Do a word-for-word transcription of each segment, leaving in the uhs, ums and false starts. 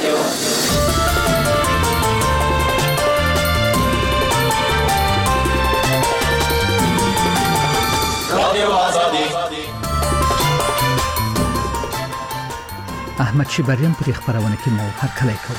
احمد شیبریان پر خبرونه کې مو هر کله کوم.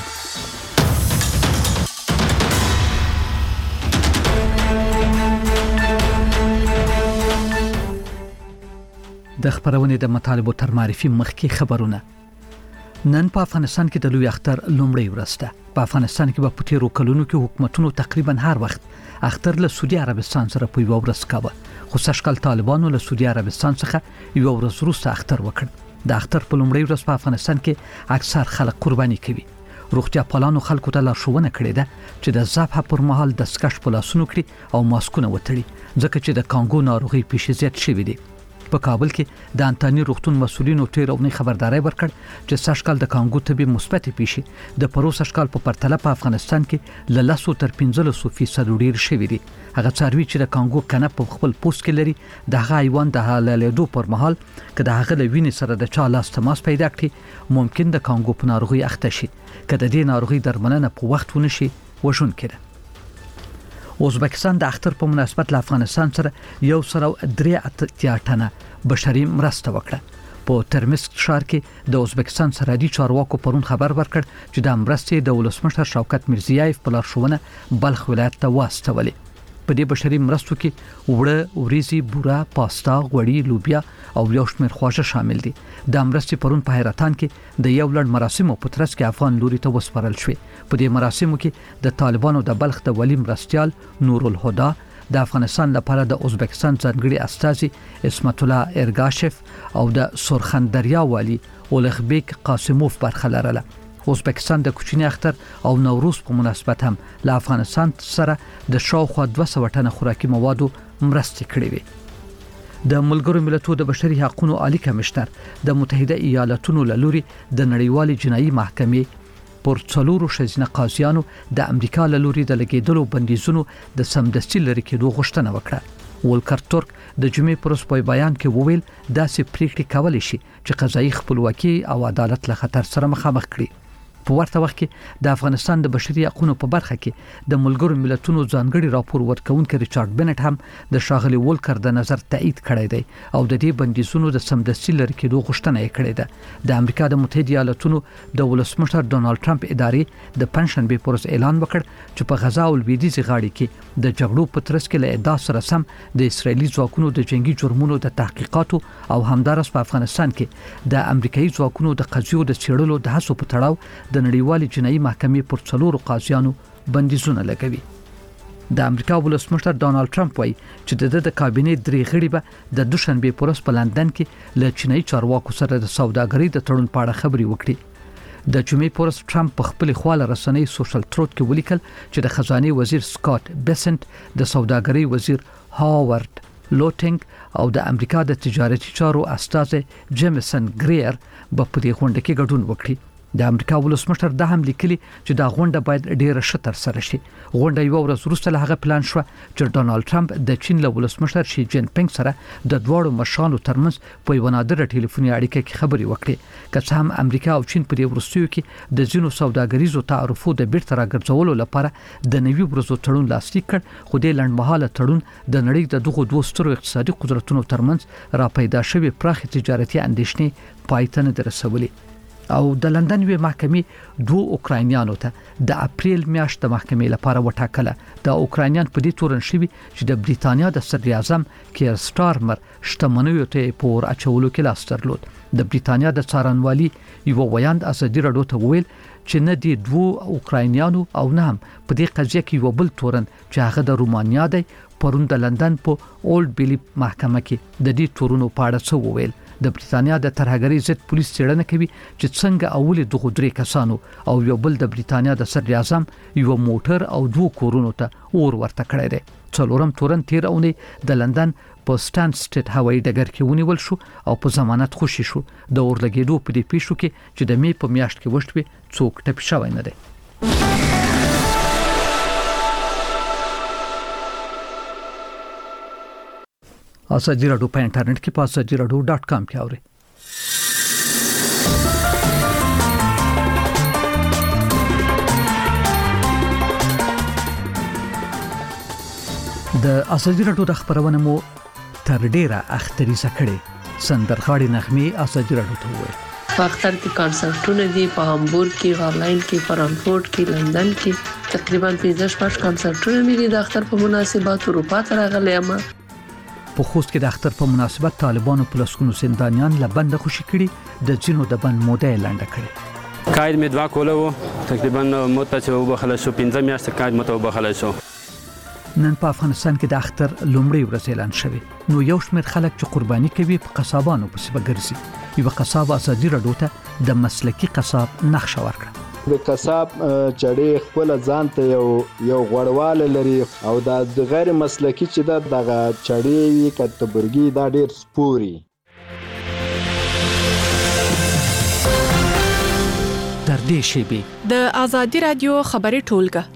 د خبرونه د مطالبو تر معرفي مخکې خبرونه. نن په افغانستان کې د لوی اختر لومړی ورځ ده. په افغانستان کې په تیرو کلونو کې حکومتونو تقریبا هر وخت اختر له سعودي عربستان سره په یو ورځ کاوه. خو سشکل طالبانو له سعودي عربستان څخه یو ورځ وروسته اختر وکړ. د اختر په لومړی ورځ په افغانستان کې اکثر خلک قرباني کوي. روغتیا پالانو خلکو ته لارښوونه کړې ده چې د ذبح پر مهال دستکش په لاسونو کړي او ماسکونه وتړي ځکه چې د کانګو ناروغي پیښې زیات شوې دي. په کابل کې د انټاني روغتون مسؤلینو ټیر او نه خبرداري ورکړ چې سشکال د کانګو طبي مثبت پیښې د پرو سشکال په پرتله په افغانستان کې ل لسو تر پنځلسو فیصد ډیر شوې دي. هغه څاروي چې د کانګو کنه په خپل پوست کې لري د هغه حیوان د حلالېدو پر مهال کله هغه له وینې سره د چا لاس تماس پیدا کړي ممکن د کانګو په ناروغي اخته شي. کله د دې ناروغي درملنه په وخت ونشي وژون کړي. ازبکستان د اختر په مناسبت له افغانستان سره یو سره درې اتیا ټنه بشري مرسته وکړه. په ترمسک ښار کې د ازبکستان سرحدي چارواکو پرون خبر ورکړ چې د مرستې د ولسمشر شوکت میرزیایف په لارښوونه بلخ ولایت ته واستولې. په دې بشري مرستو کې وړه، وریځي، بوره، پاستا، غوړي، لوبیا او یو شمېر خواږه شامل دي. د مرستې پرون په حیرتان کې د یو لړ مراسمو په ترڅ کې افغان لوري ته وسپارل شوې. په دې مراسمو کې د طالبانو د بلخ د ولی مرستيال نور الهدى د افغانستان لپاره د ازبکستان ځانګړي استازي اسمت الله ارګاشف او د سرخندریا والی اولغبیک قاسموف برخه لرله. ازبکستان د کوچنی اختر او نوروز په مناسبت هم له افغانستان سره د شاوخوا دوه سوه ټنه خوراکي موادو مرستې کړې وي. د ملګرو ملتونو د بشري حقوقو عالی کمشنر د متحده ایالاتونو له لوري د نړیوالې جنایي محکمې پر څلورو ښځینه قاضیانو د امریکا له لوري د لګیدلو بندیزونو د سمدستي لري کېدو غوښتنه وکړه. ولکر ترک د جمعې پر ورځ په بیان کې وویل داسې پریکړې کولای شي چې قضایي خپلواکي او عدالت له خطر سره مخامخ کړي. په ورته وخت کې د افغانستان د بشري حقوقو په برخه کې د ملګرو ملتونو ځانګړي راپور ورکونکي ریچارډ بنټ هم د شاغلي ولکر د نظر تایید کړی دی او د دې بندیزونو د سمدستي لري کېدو غوښتنه یې کړې ده. د امریکا د متحده ایالاتونو د ولسمشر ډونالد ټرمپ ادارې د پنځشنبه پر ورځ اعلان وکړ چې په غزا او لویدیځ غاړي کې د جګړو په ترڅ کې له ادعا سره سم د اسرایلی ځواکونو د جنگي جرمونو د تحقیقاتو او همدارس په افغانستان کې د امریکایي ځواکونو د قضیو د څېړلو د هڅو په تړاو د نړیوالې جنایي محکمې پر څلورو قاضیانو بندیزونه لګوي. د امریکا ولسمشر ډونالد ټرمپ وایي چې د د کابینې درې غړي به د دوشنبه پر ورځ په لندن کې له چینایي چارواکو سره د سوداګرۍ د تړون په اړه خبرې وکړي. د جمعې پر ورځ ټرمپ په خپل خواله رسنۍ سوشل تروت کې ولیکل چې د خزانه وزیر سکاٹ بیسنت د سوداګرۍ وزیر هاورد لوټینګ او د امریکا د تجارتي چارو استاذ جیمسن ګریر په دې غونډه کې ګډون وکړي. د امریکا ولسمشر د هم لیکلي چې دا غونډه باید ډیره شتر سره شي. غونډه یو ورځ وروسته له هغه پلان شو چې ډونالد ټرمپ د چین له ولسمشر شي جین پینګ سره د دواړو مشرانو ترمنځ په یو نادره ټلیفوني اړیکه کې خبرې وکړي. که څه هم امریکا او چین په دې وروستیو کې د ځینو سوداګریزو تعرفو د بیرته راګرځولو لپاره د نوي ورځو تړون لاسلیک کړ، خو د لنډمهاله تړون د نړۍ د دغو دوه سترو اقتصادي قدرتونو ترمنځ را پیدا شوی پراخ تجارتي اندېښنې پای ته نه رسولې. او د لندن وی محکمې دوه اوکراینیانو ته د اپریل میاشت د محکمې لپاره وټاکله. د اوکراینیان په دې تورن شوی چې د بریتانیا د صدر اعظم کیر سټارمر شتمنیو ته پور اچولو کې لاس درلود. د بریتانیا د څارنوالي یو ویاند ازادي راډیو ته ویل چې نه دي دوه اوکراینیانو او نه هم په دې قضیه کې یو بل تورن چې هغه د رومانیا دی پرون د لندن په اولډ بیلی محکمه کې د دې تورونو په اړه څه وویل. د بریتانیا د ترهګرۍ ضد پولیس څېړنه کوي چې څنګه اول دغه درې کسانو او یو بل د بریتانیا د صدر اعظم یو موټر او دوه کورونو ته اور ورته کړی دی. څلورم تورن تیر اونۍ د لندن په سټاند سټیټ هوایي ډګر کې ونیول شو او په ضمانت خوشي شو. د اور لګېدو په دې پیښو کې چې د مې په میاشت کې وشوي څوک ټپي شوی نه دی. ازادي راډیو په انټرنیټ کې په ازادي راډیو ډاټ کام کې اورئ. د ازادي راډیو د خبرونه مو تر ډیره اختریزه کړي سندرغاړي نغمه ازادي راډیو ته وایي په اختر کې کانسرټونه دي په هامبورګ کې هالند کې فرانکفورت کې لندن کې تقریبا پنځه شپږ کانسرټونه مې دي د اختر په مناسبت اروپا ته راغلي یم په خوست کې د اختر په مناسبت طالبانو په لسکونو زندانیان لبند خوشي کړي د جنو د بند موده لاندې کړي قاید مې دوا کوله وو تقریبا مت چې وبخله شو پنځه میاشتې قاید مت وبخله شو نن په افغانستان کې د اختر لومړی ورځ اعلان شوی نو یو شمېر خلک چې قرباني کوي په قصابانو پسې وګرځي یو قصاب ازادي راډیو ته د مسلکی قصاب نقشه ورکړه د قصاب چړې خپل ځان ته یو یو غوړواله لري او د غیر مسلکی چې د دغه چړې کټبرګي دا ډېر سپوري تر دې شی د ازادي رادیو خبري ټولګه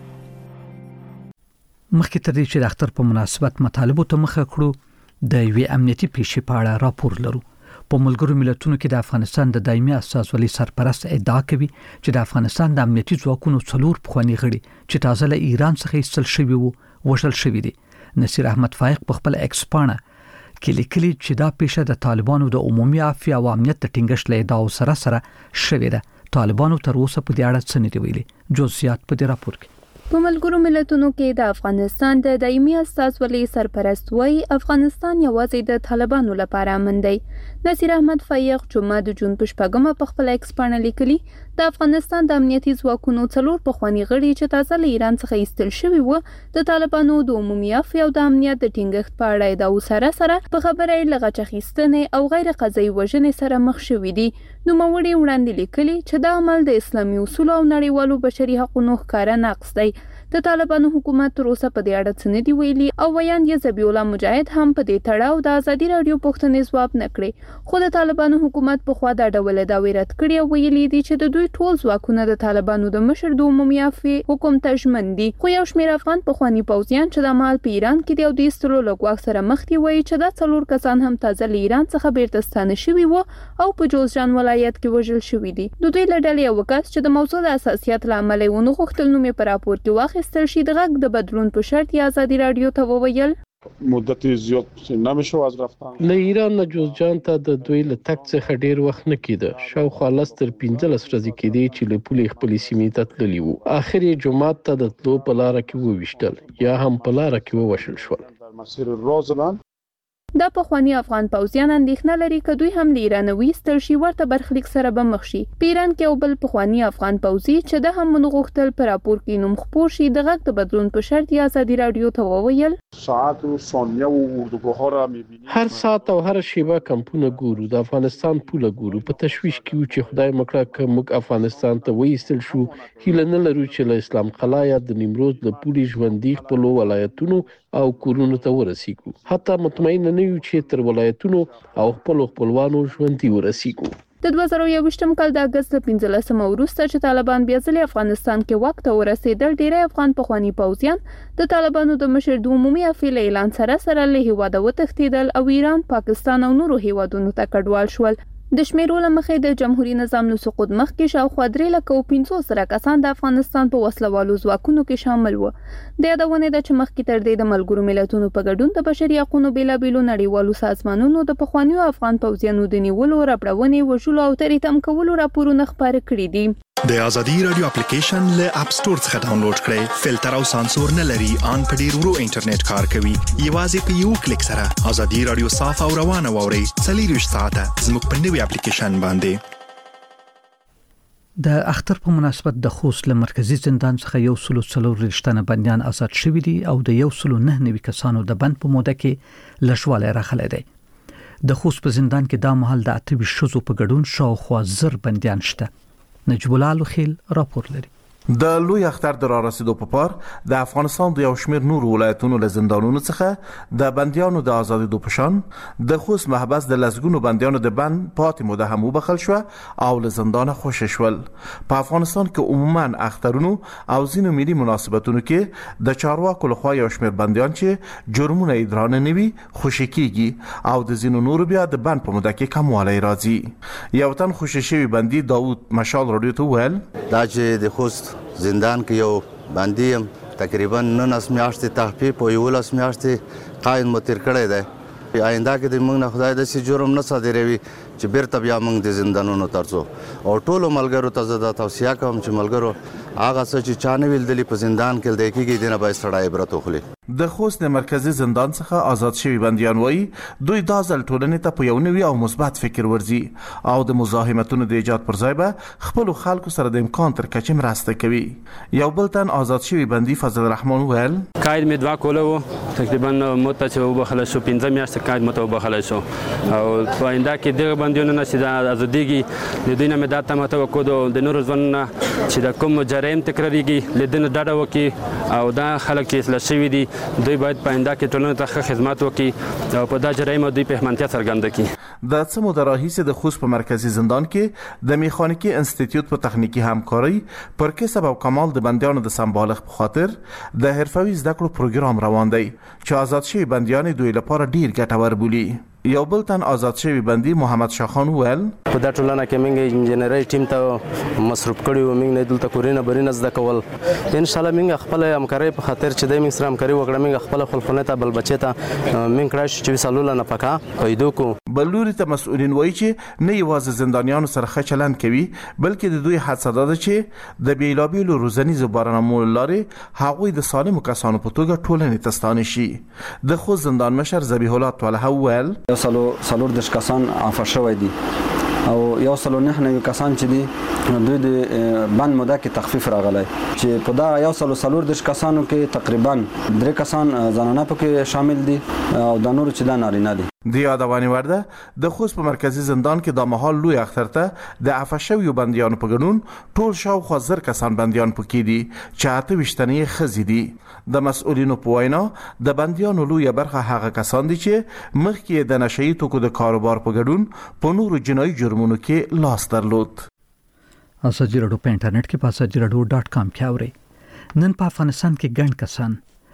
مخکې تر دې چې د اختر په مناسبت مطالبه ته مخه کړو د وی امنیتي پیښې په اړه راپور لرو په ملګرو ملتونو کې د افغانستان د دایمي اساسولي سرپرست ادعا کوي چې د افغانستان د امنیتي ځواکونو څلور پخوانی غړي چې تازه له ایران څخه ایستل شوی وو وژل شوی دي نصیر احمد فائق په خپل ایکس پاڼه کې لیکلي چې دا پیښه د طالبانو د عمومي عافیه او امنیت د ټینګښت له ادعاو سره سره شوې ده طالبانو تر اوسه په دې اړه څه نه دی ویلي جزئیات په دې راپور کې په ملګرو ملتونو کې د افغانستان د دایمي استازولۍ سرپرست وایي افغانستان یوازې د طالبانو لپاره امن دی نصیر احمد فایق جمعه د جون په شپږمه په خپل ایکس پاڼه لیکلي د افغانستان د امنیتي ځواکونو څلور پخوانی غړي چې تازه له ایران څخه ایستل شوي وو د طالبانو د عمومي عافیه او د امنیت د ټینګښت په اړه ادعاو سره سره په خبره یې له غچ اخیستنې او غیر قضایي وژنې سره مخ شوي دي نوموړي وړاندې لیکلي چې دا عمل د اسلامي اصولو او نړیوالو بشري حقوقو ښکاره نقض دی د طالبانو حکومت تر اوسه په دې اړه څه نه دی ویلي او ویاند یې ذبیح الله مجاهد هم په دې تړاو د ازادي راډیو پوښتنې ځواب نه کړي خو د طالبانو حکومت په خوا دا ډول دعوی رد کړي او ویلي دي چې د دوی ټول ځواکونه د طالبانو د مشر د عمومي عافیې حکم ته ژمن دي خو یو شمېر افغان پخواني پوځیان چې د مال په ایران کې دی او د ایستلو له ګواښ سره مخ دي وایي چې دا څلور کسان هم تازه له ایران څخه بیرته ستانه شوي وو او په جوزجان ولایت کې وژل شوي دي د دوی له ډلې یو کس چې د موضوع د اساسیت له امله یې ونه غوښتل نوم یې په راپور کې واخیستل شي د غږ د بدلون په شرط یا ازادي راډیو ته وویل مدت زیات نمیشه از رفتن له ایران نه جوزجان ته د دوی له تک څخه ډیر وخت نه کېده شاوخوا لس تر پنځلس ورځې کېدې چې له پولې خپلې سیمې ته تللي وو اخر یې جومات ته د تلو په لاره کې وویشتل یا هم په لاره کې ووژل شول در مسیر روزلند دا پخوانی افغان پوځیان اندېښنه لري چې دوی هم له ایران ویستل شي ورته برخلیک سره به مخ شي په ایران کې یو بل پخوانی افغان پوځي چې د هم غوښتل پر راپور کې نوم خپور شي د غږ د بدلون په شرط یا ازادي راډیو ته وویل ساعت او ثانیه او اردوګاه را می‌بینی هر ساعت او هر شیبه کمپونه ګورو د افغانستان پوله ګورو په تشویش کې چې خدای مکړه که موږ افغانستان ته ویستل شو هیله نه لرو چې له اسلام قلعه یا د نیمروز له پولې ژوندۍ خپلو ولایتونو او کورونو ته ورسیږو حتی مطمئن نه یو چې تر ولایتونو او خپل خپلوانو ژوندۍ ورسیږو د دوه زره یوویشتم کال د اگست پنځلسمه وروسته چې طالبان بیا ځلې افغانستان کې واک ته ورسېدل ډېری افغان پخواني پوځیان د طالبانو د مشر د عمومي عافیې له اعلان سره سره له هیواده وتښتېدل او ایران پاکستان او نورو هیوادونو ته کډوال شول د شمیرو له مخې د جمهوریت نظام له سقوط مخکې شاوخوا درې لکه او پنځوس زره کسان د افغانستان په وسلوالو ځواکونو کې شامل وو د یادونې ده چې مخکې تر دې د ملګرو ملتونو په ګډون د بشري حقوقو بېلابېلو نړیوالو سازمانونو د پخوانیو افغان پوځیانو د نیولو ربړونې وژلو او ترې تم کولو راپورونه خپاره کړي دي د ازادي رادیو اپلیکیشن له اپ سټور څخه ډاونلوډ کړئ فلټر او سانسور نه لري ان په ډیر ورو انټرنیټ کار کوي یوازې په یو کلیک سره ازادي رادیو صاف او روانه ووري څلور ساعته زموږ په نوي اپلیکیشن باندې د اختر په مناسبت د خوست له مرکزی زندان څخه یو سلو څلور رښتنه بنديان آزاد شوي دي او د یو سلو نه نوي کسانو د بند په موده کې لښواله راخلي دي د خوست په زندان کې دا مهال د اته ویشت شوزو په ګډون شاوخوا زر بنديان شته نجیب الله لوخیل راپور لري د لوی اختر د را رسیدو په پار د افغانستان د یو شمېر نور ولایتونو له زندانونو څخه د بندیانو د آزادېدو په شان د خوست محبس د لسګونو بندیانو د بند پاتې موده هم وبخښل شوه او له زندانه خوشي شول په افغانستان کې عموما اخترونو او ځینو ملي مناسبتونو کې د چارواکو لخوا یو شمېر بندیان چې جرمونه یې درانه نه وي خوشي کیږي او د ځینو نورو بیا د بند په موده کې کموالی راځي یو تن خوشي شوی بندي داود مشال راډیو ته وویل دا چې د خوست زندان کې یو باندې تقریبا نولس میاشتې تحقیق په یولس میاشتې قاید مو تیر کړی دی. آینده کې د موږ نه خدای داسې جرم نه صادروي چې بیرته بیا موږ د زندانونو ترڅو. او ټولو ملګرو ته زه دا توصیه کوم چې ملګرو هغه څه چې چا نه ویل دلي په زندان کې دی کېږي دې نه باید سړی عبرت واخلي. د خوست مرکزی زندان څخه آزاد شوي بندیان وایي دوی دا ځل ټولنې ته په یو نوي او مثبت فکر ورځي او د مزاحمتونو د ایجاد پر ځای به خپلو خلکو سره د امکان تر کچې مرسته کوي. یو بل تن آزاد شوي بندي فضل الرحمن ویل قاید مې دوه کوله و تقریبا مو ته چې وبخلی شو پنځه میاشتې قاید مو ته وبخلی شو او په آینده کې دغه بندیانو نه چې دا ازادېږي د دوی نه مې دا تمه ته وکړو د نورو ژوند نه چې د کوم جرایم تکراریږي له دې نه ډډه وکړي او دا خلک چې اصلاح شوي دي دوی باید په آینده کې ټولنې ته ښه خدمت وکړي او په دا جرایم دوی پښمنتیا څرګنده کړي. د څه موده راهیسې د خوست په مرکزی زندان کې د میخانیکي انسټیټیوټ په تخنیکی همکارۍ پر کسب او کمال د بندیانو د سمبالغ په خاطر د حرفوي زده کړو پروګرام روان دی چې آزاد شوي بندیان دوی لپاره ډیر ګټور بولي. یو بل تن آزاد شوي بندي محمد شاخان ویل په دا ټولنه کې موږ انجینري ټیم ته مصروف کړی و، موږ نه دلته کورینه برینه زده کول. ان شاء الله موږ خپل همکاري په خاطر چې د موږ سره همکاري وکړه موږ خپل خپلونه ته بل بچی ته موږ کړای شو چې سالوله نه پکا پیدا کو. بلوري ته مسؤلین وایي چې نه یوازې زندانیانو سره ښه چلند کوي بلکې د دوی هڅه ده چې د بیلابیلو روزنیزو برنامو لارې هغوی د سالمو کسانو په توګه ټولنې ته ستانه شي. د خوست زندان مشر ذبیح الله طلحه ویل یو سلو سلور دش کسان عفو شوی دي او یو سلو نه نوي کسان چې دي دوی د بند موده کې تخفیف راغلی چې په دا یو سلو سلور دش کسانو کې تقریبا درې کسان زنانه پکې شامل دي او د نورو چې دا نارینه دي. د یادوانې وړ ده د خوست په مرکزی زندان کې د مهال لوی اختر ته د عفو شویو بندیانو په ګډون ټول شاوخوا زر کسان بندیان پکې دي چې اته ویشت تنې ښځې دي. د مسؤلینو په وینا د بندیانو لویه برخه هغه کسان دي چې مخکې د نشهیي توکو د کاروبار په ګډون په نورو جنایي جرمونو کې لاس درلود. اساجي رادیو په انټرنیټ کې په اساجي رادیو ډاټ کام کې اورئ. نن په افغانستان کې ګڼ کسان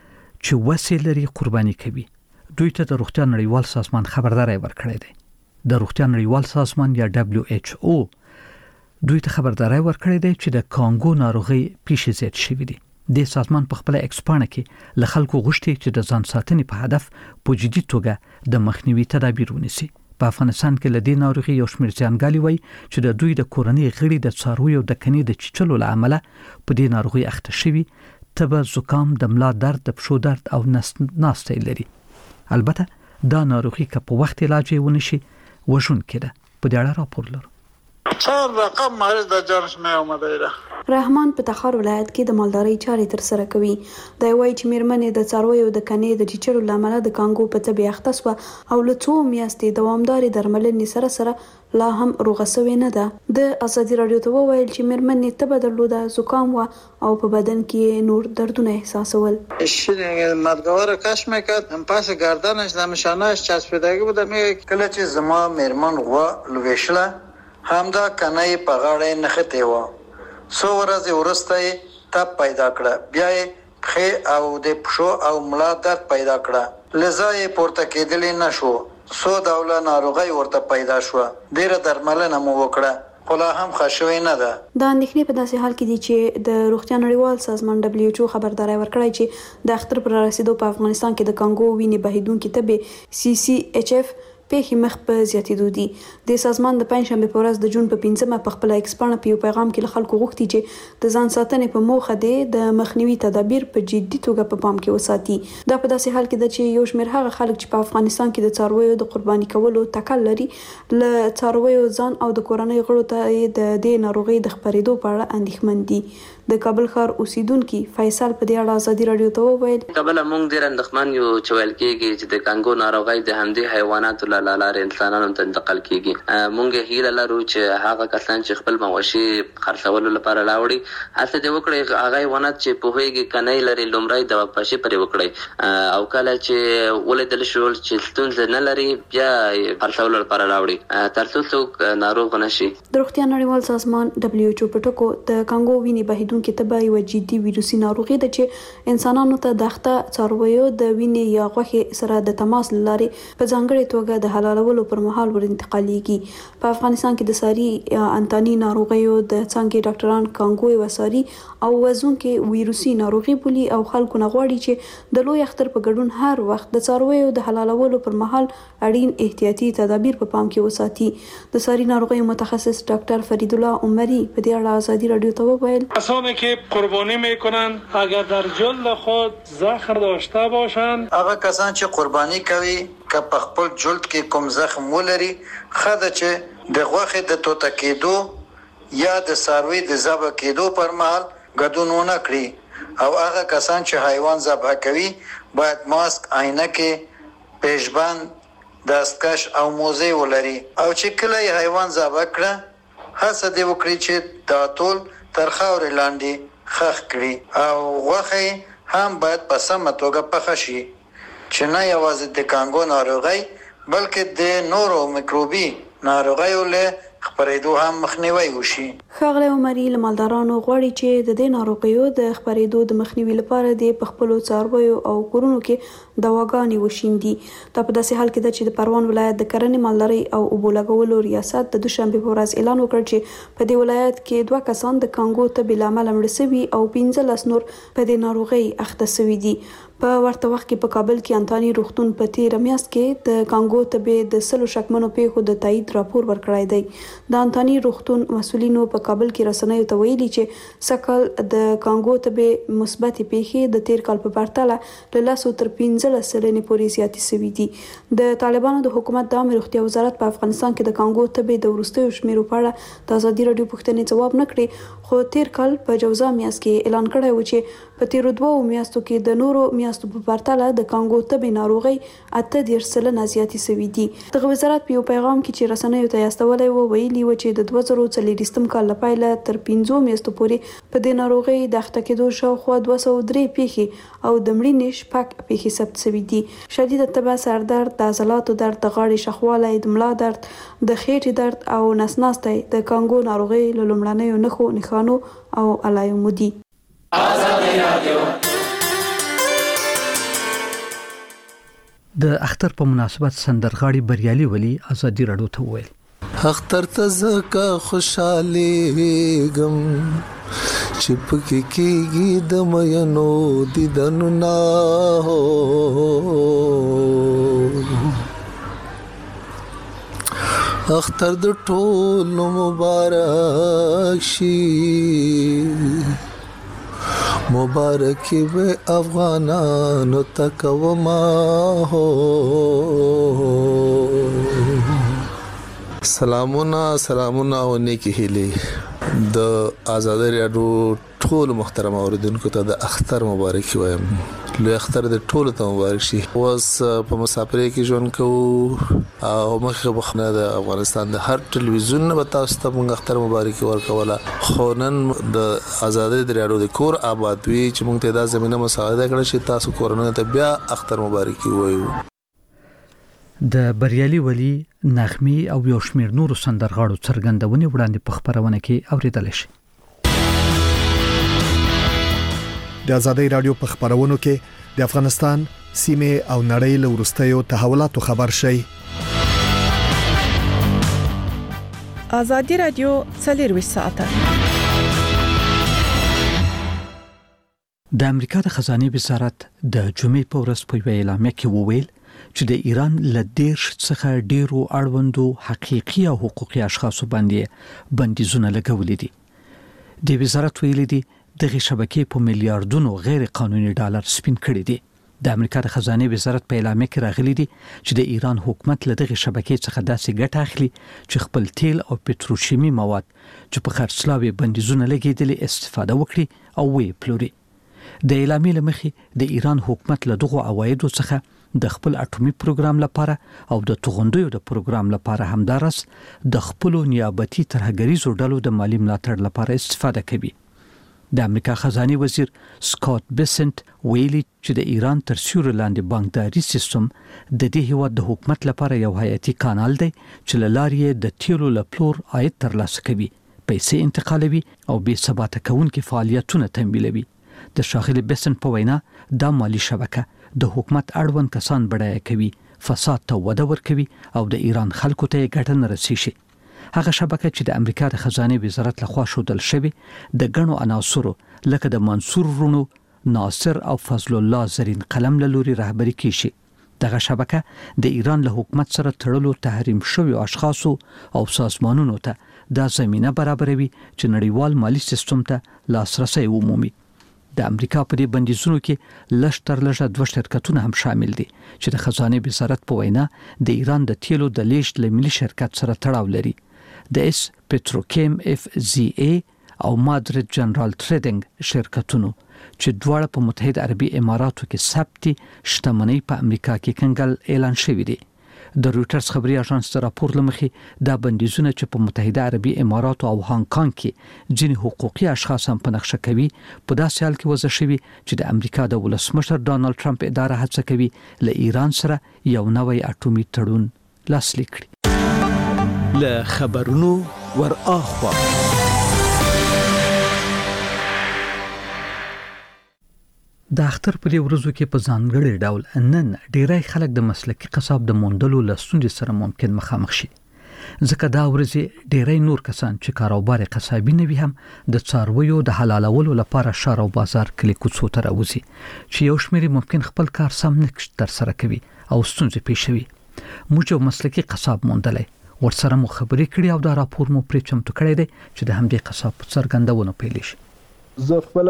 چې وسیله لري قرباني کوي. دوی ته د روغتیا نړیوال سازمان خبرداري ورکړې ده. د روغتیا نړیوال سازمان یا دبليو ایچ او دوی ته خبرداري ورکړې ده چې د کانګو ناروغي پیښې زیات شوې دي. د سازمان په خپل ایکسپانه کې له خلکو غوښتي چې د ځان ساتنې په هدف په جدي توګه د مخنیوي تدابیر ونیسي. په افغانستان کې لدې ناروغي یو شمېر ځانګالي وای چې د دوی د کورنۍ غړي د څارویو د کني د چچلو لامل په دې ناروغي اخته شوي تبه زکام د ملا درد د پښو درد او ناستې لري. البته دا ناروغي که په وخت علاج ونشي وژونکې ده. په دې اړه راپور لرو. چهار رقم مریض د جانش مې اومده ده. رحمان په تخار ولایت کې د مالدارۍ چارې تر سره کوي. دا وایي چې میرمنې د څارویو د کنې د چیچلو لامل د کانګو په تبه اخته شوه او له څو میاشتې دوامدارې درملنې سره سره لا هم روغه شوې نه ده. د ازادي رادیو ته وویل چې میرمنې تبه درلوده، زکام و او په بدن کې نور دردونه احساسول. شیرین مدګوره کش میکرد هم پاس گردنش د مشانهش چسبیدگی بود. کله چې زما میرمن غوا لويشله همدا کنه په غاړه نخته و. سو ورځې ورسته تب پیدا کړه، بیا یې پښې او د پښو او ملا درد پیدا کړه، لذا یې پورته کېدلی نشو. سو ډوله ناروغي ورته پیدا شو. ډیره درملنه مو وکړه خو لا هم ښه شوې نه ده. دا اندېښنې په داسې حال کې دي چې د روغتیا نړیوال سازمان دبليو ایچ او خبرداري ورکړی چې د اختر پر رسیدو په افغانستان کې د کانګو وینې بهیدونکي تبې سی سی ایچ اف پیښې مخ په زیاتېدو دي. د سازمان د پنځشنبه په ورځ د جون په پنځمه په خپل ایکسپانه په یو پیغام کې له خلکو غوښتي چې د ځان ساتنې په موخه دی د مخنیوي تدابیر په جدي توګه په پام کې وساتي. دا په داسې حال کې ده چې یو شمېر هغه خلک چې په افغانستان کې د څارویو د قرباني کولو تکل لري له څارویو ځان او د کورنۍ غړو ته د دې ناروغي د خپرېدو په اړه اندېښمن دي. د کابل ښار اوسیدونکي فیصل په دې اړه ازادي رادیو ته وویل کابل موږ ډېر اندېښمن یو چې ویل کېږي چې د کانګو ناروغي د همدې حیواناتو له لارې انسانانو ته انتقال کېږي. موږ هیله لرو چې هغه کسان چې خپل مواشي خرڅولو لپاره راوړي هڅه دې وکړي هغه حیوانات چې پوهېږي کنۍ لري لومړی د واپسي پرې وکړي او کله چې ولیدل شول چې ستونزه نه لري بیا خرڅولو لپاره راوړي تر څو څوک ناروغ نشي. د روغتیا نړیوال سازمان دبليو ایچ او په ټکو د کانګو وینې بهیدونکي کې تبه یو جدي ویروسي ناروغي ده چې انسانانو ته د اخته څارویو د وینې یا غوښې سره د تماس لارې په ځانګړې توګه د حلالولو پر مهال ور انتقالېږي. په افغانستان کې د ساري انتاني ناروغیو د څنګه ډاکټران کانګو وساري او وزونکې ویروسي ناروغي بولي او خلکو نه غواړي چې د لوی اختر په ګډون هر وخت د څارویو د حلالولو پر مهال اړین احتیاطي تدابیر په پام کې وساتي. د ساري ناروغیو متخصص ډاکټر فرید الله عمری په دې اړه آزادی رادیو ته وویل: کسانی که قربانی میکنن اگر در جلد خود زخم داشته باشند، هغه کسان چې قربانی کوي که په خپل جلد کې کوم زخم ولري، خاصه چې د غوښې د توته کېدو یا د څاروي د ذبح کېدو پر مهال ګډون ونه کړي، او هغه کسان چې حیوان ذبح کوي باید ماسک، عینکې، پیشبند، دستکش او موزه ولري، او چې کله یې حیوان ذبح کړه هڅه دې وکړي چې دا ټول تر خاورې لاندې خښ کړي، او غوښه هم باید په سمه توګه پخه شي چې نه یوازې د کانګو ناروغي بلکې د نورو میکروبي ناروغیو له خپرېدو هم مخنیوي وشي. ښاغلی عمري له مالدارانو غواړي چې د دې ناروغیو د خپرېدو د مخنیوي لپاره د خپلو څارویو او کورونو کې دواګانې وشیندي. دا په داسې حال کې ده چې د پروان ولایت د کرنې، مالدارۍ او اوبو لګولو ریاست د دوشنبه په ورځ اعلان وکړ چې په دې ولایت کې دوه کسان د کانګو تبې له امله مړه شوي او پنځلس نور په دې ناروغۍ اخته شوي دي. په ورته وخت کې په کابل کې انتاني روغتون په تیره میاشت کې د کانګو تبې د سلو شکمنو پیښو د تایید راپور ورکړی دی. د انتاني روغتون مسؤلینو په کابل کې رسنیو ته ویلي چې سکل د کانګو تبې مثبت پیښې د تیر کال په پرتله له لسو تر پنځلس سلنې پورې زیاتې شوي دي. د طالبانو د حکومت د عامه روغتیا وزارت په افغانستان کې د کانګو تبې د وروستیو شمیرو په اړه د ازادي راډیو پوښتنې ځواب نه کړې، خو تیر کال په جوزا میاشت کې اعلان کړی و چې په تیرو دوو میاشتو کې د نورو میاشتو په پرتله د کانګو تبې ناروغي اته دېرش سلنه زیاتې شوي دي. دغه وزارت په یو پیغام کې چې رسنیو ته استولی و ویلي و چې د دوه زره څلوېښتم کال له پیله تر پنځو میاشتو پورې په دې ناروغۍ د اخته کېدو شاوخوا دوه سوه درې پیښې او د مړینې شپږ پیښې ثبت شوي دي. شدید تبه، سردرد، د عضلاتو درد، د غاړې شخوالی، د ملا درد، د خېټې درد او نس ناستی د کانګو ناروغۍ له لومړنیو نښو، نښانو او علایمو دي. د اختر په مناسبت سندرغاړي بریالي ولی ازادي راډیو ته وویل: اختر ته زکه خوشالېږم چې پکې کېږي د مینو دیدنونه، اختر د ټولو مبارک شي، مبارکی به افغانانو تکوما هو. سلامونه سلامونه او نیکی هیلې د آزادی راډیو ټول محترم اوریدونکو ته د اختر مبارکي وایم. لوی اختر د ټولو ته مبارک شي. اوس په مسافرۍ کې ژوند کوو او مخه بخنه د افغانستان د هر ټلویزیون نه تاسو ته موږ اختر مبارکي ورکوله. خو نن د آزادی راډیو د کور آباد وی چې موږ ته د زمينه مساعده کړې چې تاسو کورونه ته بیا اختر مبارکي وایو. د بریالي ولی نغمي او یو شمیر نورو سندرغاړو څرګندونې وړاندې په خبرونه کې اوریدل شي. د آزادی رادیو په خبرونو کې د افغانستان سیمه او نړۍ له ورستیو تحولاتو خبر شي. آزادی رادیو څلور ساعته. د امریکا د خزانه وزارت د جمعې په ورځ په اعلامیه کې وویل چې د ایران له دیرش څخه ډیرو اړوندو حقيقي او حقوقي اشخاصو باندې بندیزونه لګولې دي. د وزارت ویلي دي دغه شبکې په میلیارډونو غیر قانوني ډالر سپین کړي دي. د امریکا د خزانه وزارت په اعلامیه کې راغلي دي چې د ایران حکومت له دغه شبکې څخه داسې ګټه اخلي چې خپل تیل او پټروشیمي مواد چې په خرڅلاو بندیزونه لګیدلي استفاده وکړي او وی پلوري. د اعلامیې لمخې د ایران حکومت له دغه عوایدو څخه د خپل اټومي پروګرام لپاره او د توغندیو د پروګرام لپاره همدارس د خپل نیابتي ترهګریزو ډلو د مالی ملاتړ لپاره استفاده کوي. د امریکا خزانه وزیر سکاٹ بیسنت ویلي چې د ایران تر سیوري لاندې بانکداري سیستم د دې هیواد د حکومت لپاره یو حیاتي کانال دی چې لارې د تیلو لپلور عاید ترلاسه کوي، پیسې انتقالوي او بې ثباته کوونکي فعالیتونه تمویلوي. د شاغلي بیسنت په وینا دا مالی شبکه د حکومت اړوند کسان بډایه کوي فساد ته وده ورکوي او د ایران خلکو ته ګټه نه رسیږي. هغه شبکه چې د امریکا د خزانه وزارت لخوا شودل شوی د غنو عناصرو لکه د منصور رونو، ناصر او فضل الله زرین قلم له لوري رهبری کیږي. دغه شبکه د ایران له حکومت سره تړلو تحریم شوی اشخاصو او سازمانونو ته د زمينه برابروي چې نړیوال مالی سیستم ته لاسرسي ومومي. د امریکا په دې بندیزونو کې لږ تر لږه دوه شرکتونه هم شامل دي چې د خزانه وزارت په وینا د ایران د تیلو د لیږد له ملي شرکت سره تړاو لري. د اس پټروکیم اف زی ای او مادرید جنرال ټریډینګ شرکتونو چې دواړه په متحده عربي اماراتو کې ثبت شتمنۍ په امریکا کې کنګل اعلان شوی دی. د رويټرز خبري اژانس راپور لمخې دا بندیزونه چې په متحده عربي اماراتو او هانګ کانګ کې ځینې حقوقي اشخاص هم په نقشه کوي په داسې حال کې وضع شوی چې د امریکا د ولسمشر ډانلډ ټرمپ اداره هڅه کوي له ایران سره یو نوی اټومي تړون لاسلیک کړي. له خبرونو ور اخوا د اختر په ورځو کې په ځانګړي ډول نن ډیری خلک د مسلکي قصاب د موندلو لستونې سره ممکن مخامخ شي. ځکه دا ورځې ډیری نور کسان چې کاروبار قصابي نه وي هم د څارویو د حلالولو لپاره شهر او بازار کلی کوڅو ته راوځي چې یو شمېر ممکن خپل کار سم نه تر سره کوي او ستونزې پیښوي. موږ یو مسلکي قصاب موندلای ورسره مو خبرې کړې او دا راپور مو پرې چمتو کړی دی چې د همدې قصاب په څرګندونو پیل شي. زه خپل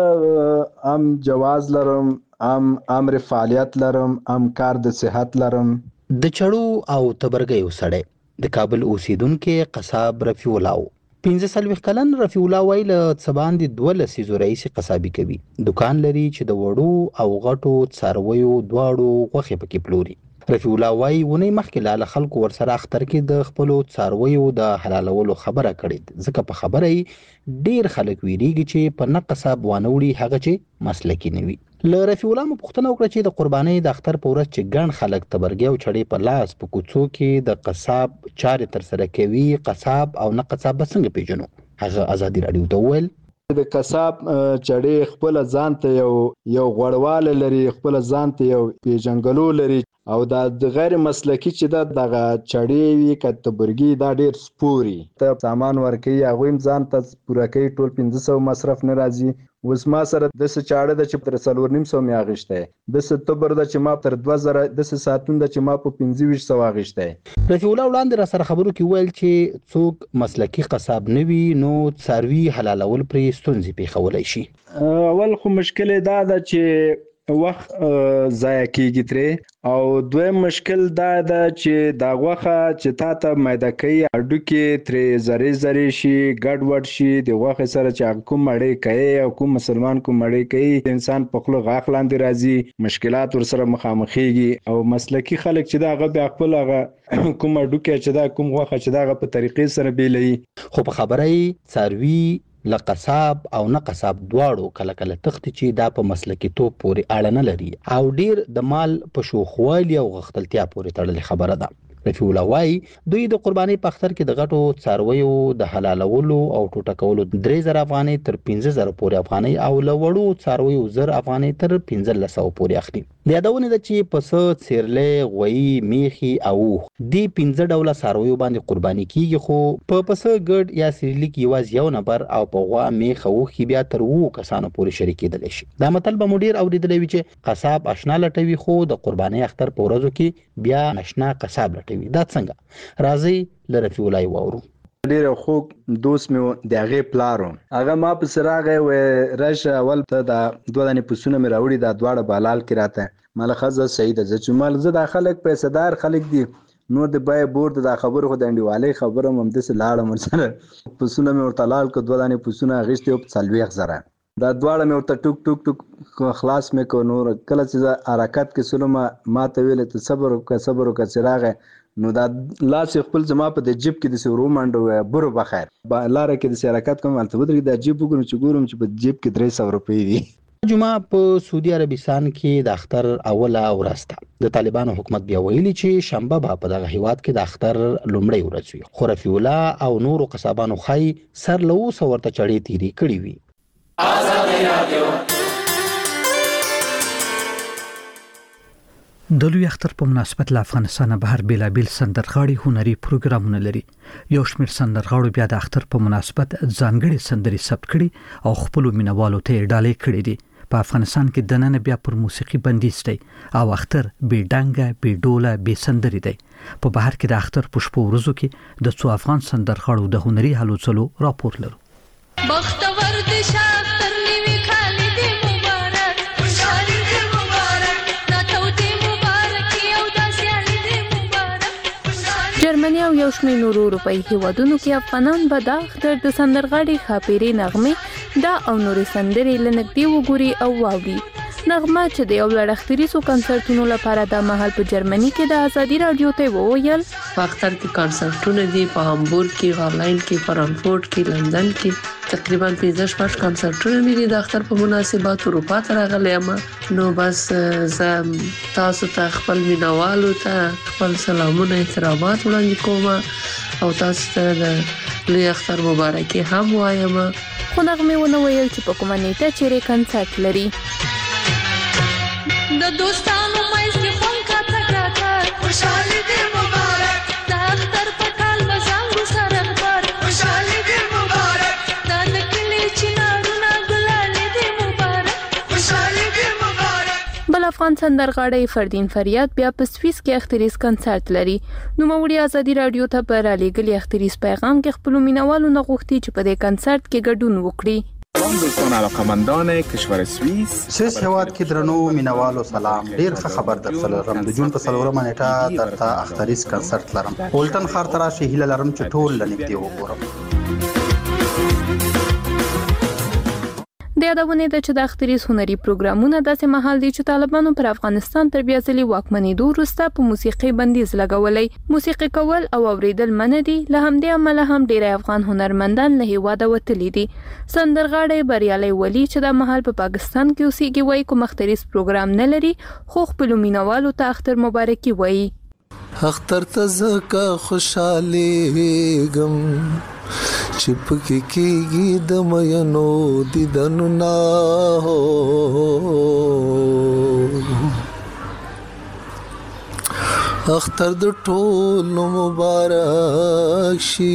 ام جواز لرم، ام امر فعالیت لرم، ام کار د صحت لرم. د چړو او تبرګیو سړی د کابل اوسیدونکو قصاب رفیع الله پنځه سلوي کلن رفیع الله ویل څبان دي دوه لسیزو رئیس قصابي کوي. دکان لري چې د وړو او غټو څارویو دواړو غوښه پکې پلوري. رفیع الله وای ونی مخکې لاله خلکو ورسره اختر کې د خپل څارویو د حلالولو خبره کړې، ځکه په خبره یې ډیر خلک ویریږي چې په نقصاب وانوړي هغه چې مسلکی نه وي. ل رفیع الله مپختنه وکړه چې د قرباني د اختر په ورځ چې ګڼ خلک تبرګي او چړې په لاس په کوڅو کې د قصاب چارې تر سره کوي، قصاب او نه قصاب څنګه پیژنو؟ هغه ازادي رادیو ته ویل د قصاب چړې خپل ځان ته یو یو غړواله لري، خپل ځان ته یو پیژنګلو لري او دا د غیر مسلکی چې دا دغه چړې وي کتبرګي دا ډیر سپوري ته سامان ورکي هغه ځان ته پوره کوي، ټول پنځه سوه مصرف نه راځي. اوس ما سره د څه چاړه د چې تر څلور نیم سو مې اغشته، د څه تبر د چې ما تر دوه زره د څه ساتون د چې ما په پنځه ویشت سو اغشته. رفیع الله وړاندې را سره خبرو کې ویل چې څوک مسلکی قصاب نه وي نو څاروي حلالول پرې ستونزې پیښولای شي. اول خو مشکل دا ده چې وخت ضایع کیږي ترې، او دویم مشکل دا ده چې دا غوښه چې تا ته میده کوي هډوکي ترې زری زری شي، ګډ وډ شي، د غوښې سره چې کوم مړی کوي او کوم مسلمان کوم مړی کوي انسان په خوله غاښ لاندې راځي، مشکلات ورسره مخامخېږي. او مسلکي خلک چې دا هغه بیا خپل هغه کوم هډوکی چې دا کوم غوښه چې دا هغه په طریقې سره بیلوي. خو په خبره یې څاروي لقصاب او نه قصاب دواړو کله کله تخت چې دا په مسلکی توپ پورې اړه نه لري او ډیر د مال په شوخوالي او غختلتیا پورې تړلې خبره ده. رفیع الله وای دوی د قرباني په اختر کې د غټو څارویو د حلالولو او ټوټه کولو درې زره افغانۍ تر پنځه زره پورې افغانۍ او له وړو څارویو زر افغانۍ تر پنځلس سوه پورې اخلي. د یادونه ده چې پسه، څیرلې، غویي، میخي او دې پنځه ډوله څارویو باندې قرباني کیږي، خو په پسه ګډ یا سیرلیک یوازې یو نفر او په غوا، میخ او اوښي بیا تر اوو کسانو پورې شریکېدلی شي. دا متل به مو ډېر اورېدلی وي چې قصاب اشنا لټوي خو د قربانۍ اختر په ورځو کې بیا اشنا قصاب لټوي. دا څنګه؟ راځئ له رفیع الله واورو. ډیر خوږ دوست مې د هغې پلارو هغه ما پسې راغی وی راشه اول ته دا دوه دانې پسونه مې راوړي دا دواړه بالال کې راته ماله ښځه صحیح ده زه چې مال زه دا خلک پیسهدار خلک دي نو د بای بورد دا خبرو خو د انډیوالۍ خبره هم همداسې لاړم ورسره پسونه مې ورته لال کړه دوه دانې پسونه اخیستې وو په څلوېښت زره دا دواړه مې ورته ټوک ټوک ټوک خلاص مې کړه. نور کله چې زه حرکت کې سلم ما ته ویلې ته صبر وکړه صبر وکړه چې راغی نو دا لاس خپل زما په د جیب کې د سورو منډو برو بخیر لاره کې د حرکت کوم البته ودرې د جیب وګورم چې ګورم چې په جیب کې درې سوه روپۍ دي. جمعه په سعودي عربستان کې د اختر اوله ورځ ده. د طالبانو حکومت بیا ویلي چې شنبه به په دغه هیواد کې د اختر لومړۍ ورځ وي، خو رفیع الله او نورو قصابانو ښایي سر له اوسه ورته چړې تیرې کړې وي. د لوی اختر په مناسبت له افغانستان بهر بیلابیل سندرغاړي هنري پروګرامونه لري. یو شمېر سندرغاړو بیا د اختر په مناسبت ځانګړي سندري ثبت کړي او خپل مینوالو ته ډالۍ کړي دي. په افغانستان کې د نن بیا پر موسیقي بندیز دی او اختر بې ډنګه بې ډوله بې سندري دی. په بهر کې د اختر په شپو ورځو کې د څو افغان سندرغاړو د هنري هلو ځلو راپور لرو. بختور دي شاطر نیوي خالي دي مبارک خوشالي دي مبارک ناتو دي مبارک یو داسيالي دي مبارک. جرمني او یو شمېر نورو اروپایي هیوادونو کې افغانان به د اختر د سندرغاړي خاپيري نغمه دا او نورې سندرې لنګدي وګوري او واوري. نغمه چې د یو لړ اختریسو کنسرتونو لپاره د مهال په جرمني کې د ازادي رادیو ته وویل په اختر کې کنسرتونه دي په هامبورګ کې، هالند کې، فرانکفورت کې، لندن کې تقریبا پنځه شپږ کنسرتونه مې دي د اختر په مناسبت اروپا ته راغلی یم. نو بس زه تاسو ته خپل مینوالو ته خپل سلامونه احترامات وړاندې کوم او تاسو ته د لوی اختر مبارکي هم وایم. خو نغمه ونه ویل چې په کومه نیټه چیرې کنسرت لري. د دوستانو مېز کې خون کا تکاته خوشالي دي مبارک د اختر په کال بزنګو سره خبر خوشالي دي مبارک د نکلي چنارونه ګلالي دي مبارک خوشالي دي مبارک. بل افغان سندرغاړی فردین فریاد بیا په سویس کې اختریز کنسرت لري. نو موړي ازادي رادیو ته پر علیګلی اختریز پیغام کې خپل مینوالو نه غوښتي چې په دې کنسرت کې ګډون وکړي. سلام دوستان علاقمندان کشور سوئیس. سوئیس هیواد کې درنو مینوالو سلام. ډیر ښه خبر درته لرم. د جون په څلورمه نیټه درته اختریز کنسرت لرم. هولټن ښار ته راشئ. هیله لرم چې ټول لنږدې وګورم. د یادونه ده چې د اختریز هنري پروګرامونه داسې مهال دي چې طالبانو پر افغانستان تر بیا ځلې واکمنېدو وروسته په موسیقي بندیز لګولی. موسیقي کول او اوریدل منع دي. له همدې امله هم ډېری افغان هنرمندان له هیواده وتلي دي. سندرغاړی بریالي ولی چې د مهال په پاکستان کې اوسېږي وایي کوم اختریز پروګرام نه لري خو خپلو مینوالو ته اختر مبارکي وایي. اختر ته زکه خوشالېږم چې پکې کېږي د مینو دیدنو نه اختر د ټولو مبارک شي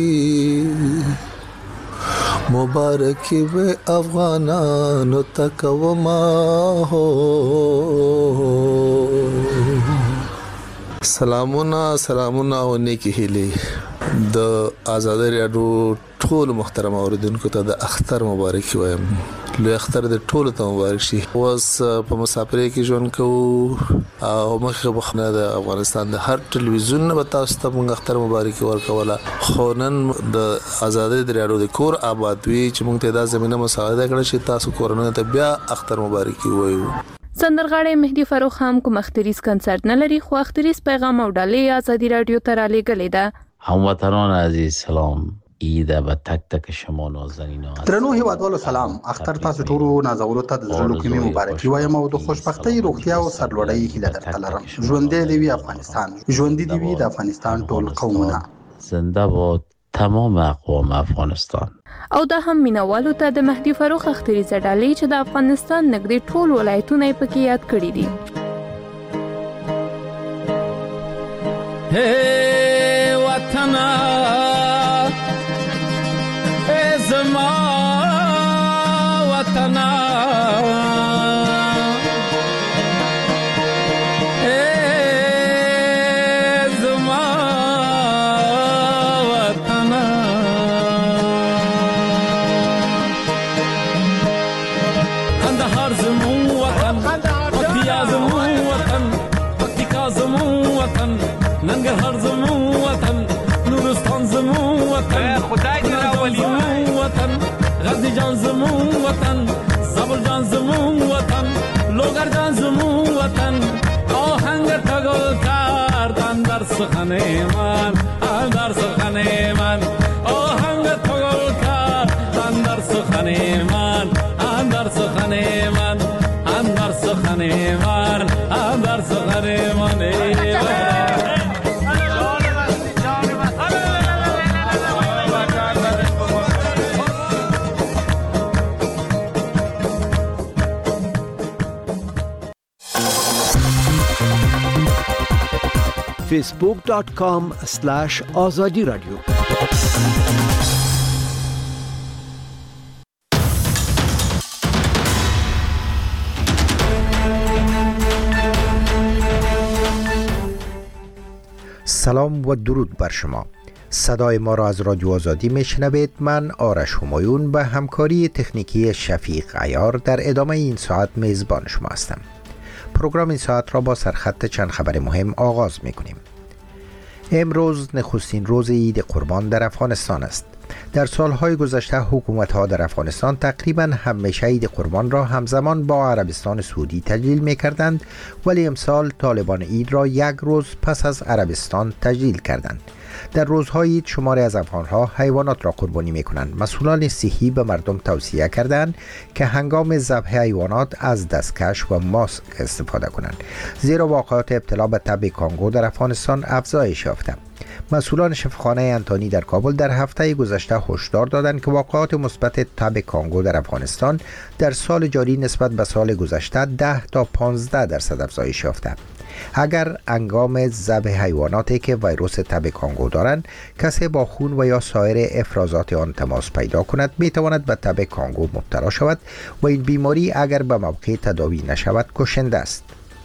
مبارکي به افغانانو ته کومه سلامونه سلامونه او نیکی هیلې د آزادۍ رادیو ټول محترم اوریدونکو ته د اختر مبارکي وایم. لوی اختر د ټولو ته مبارک شي. اوس په مسافرۍ کې ژوند کوو او مخکې بخنه د افغانستان د هر ټلویزیون نه تاسو ته موږ اختر مبارکي ورکوله. خو نن د آزادۍ رادیو د کور آباد وی چې موږ ته دا زمينه مساعده کړې چې تاسو کورونه ته بیا اختر مبارکي وایو. سندرغاړی مهدي فاروق هم کوم اختریز کنسرت نه لري خو اختریز پیغام او ډالۍ آزادي رادیو ته را لېږلې ده. هموطنان عزیز سلام. عید به تک تک شما نازنینان. درنو هیوادوالو سلام. اختر تاسو ټولو نازولو ته د زړه کې مبارکي وایم او د خوشبختۍ روغتیا او سرلوړۍ هیله درته لرم. ژوندی دی وي افغانستان. ژوندی دی وي د افغانستان ټول قومونه. زنده باد تمام اقوام افغانستان. او دا هم مینوالو ته د مهدي فاروق اختریز ډالۍ چې د افغانستان نږدې ټول ولایتونه یې پکې یاد کړي دي. Hey watana Hey zama watana Hey zama watana Kandahar zamu watan Paktiya zamu watan Paktika zamu watan ننګرهار زموږ وطن نورستان زموږ وطن خدای دې راولي وطن غزني جان زموږ وطن زابل جان زموږ وطن لوګر جان زموږ وطن آهنګ ټګل کار اندر سخنه مان اندر سخنه مان آهنګ ټګل کار اندر سخنه مان اندر سخنه مان اندر سخنه مان اندر سخنه مان فیسبوک دات کام اسلش آزادی رادیو. سلام و درود بر شما. صدای ما را از رادیو آزادی میشنوید. من آرش همایون به همکاری تکنیکی شفیق عیار در ادامه این ساعت میزبان شما هستم. پروگرام این ساعت را با سرخط چند خبر مهم آغاز میکنیم. امروز نخستین روز عید قربان در افغانستان است. در سالهای گذشته حکومت‌ها در افغانستان تقریباً همیشه عید قربان را همزمان با عربستان سعودی تجلیل می‌کردند، ولی امسال طالبان عید را یک روز پس از عربستان تجلیل کردند. در روزهای عید شماری از افغان‌ها حیوانات را قربانی می‌کنند. مسئولان صحی به مردم توصیه کردند که هنگام ذبح حیوانات از دستکش و ماسک استفاده کنند، زیرا واقعات ابتلا به تب کانگو در افغانستان افزایش یافته. مسئولان شفاخانه انتانی در کابل در هفته گذشته هشدار دادند که واقعات مثبت تب کانگو در افغانستان در سال جاری نسبت به سال گذشته ده تا پانزده درصد افزایش یافته. اگر هنگام ذبح حیواناتی که ویروس تب کانگو دارند کسی با خون و یا سایر افرازات آن تماس پیدا کند، می تواند به تب کانگو مبتلا شود و این بیماری اگر به موقع تداوی نشود کشنده است.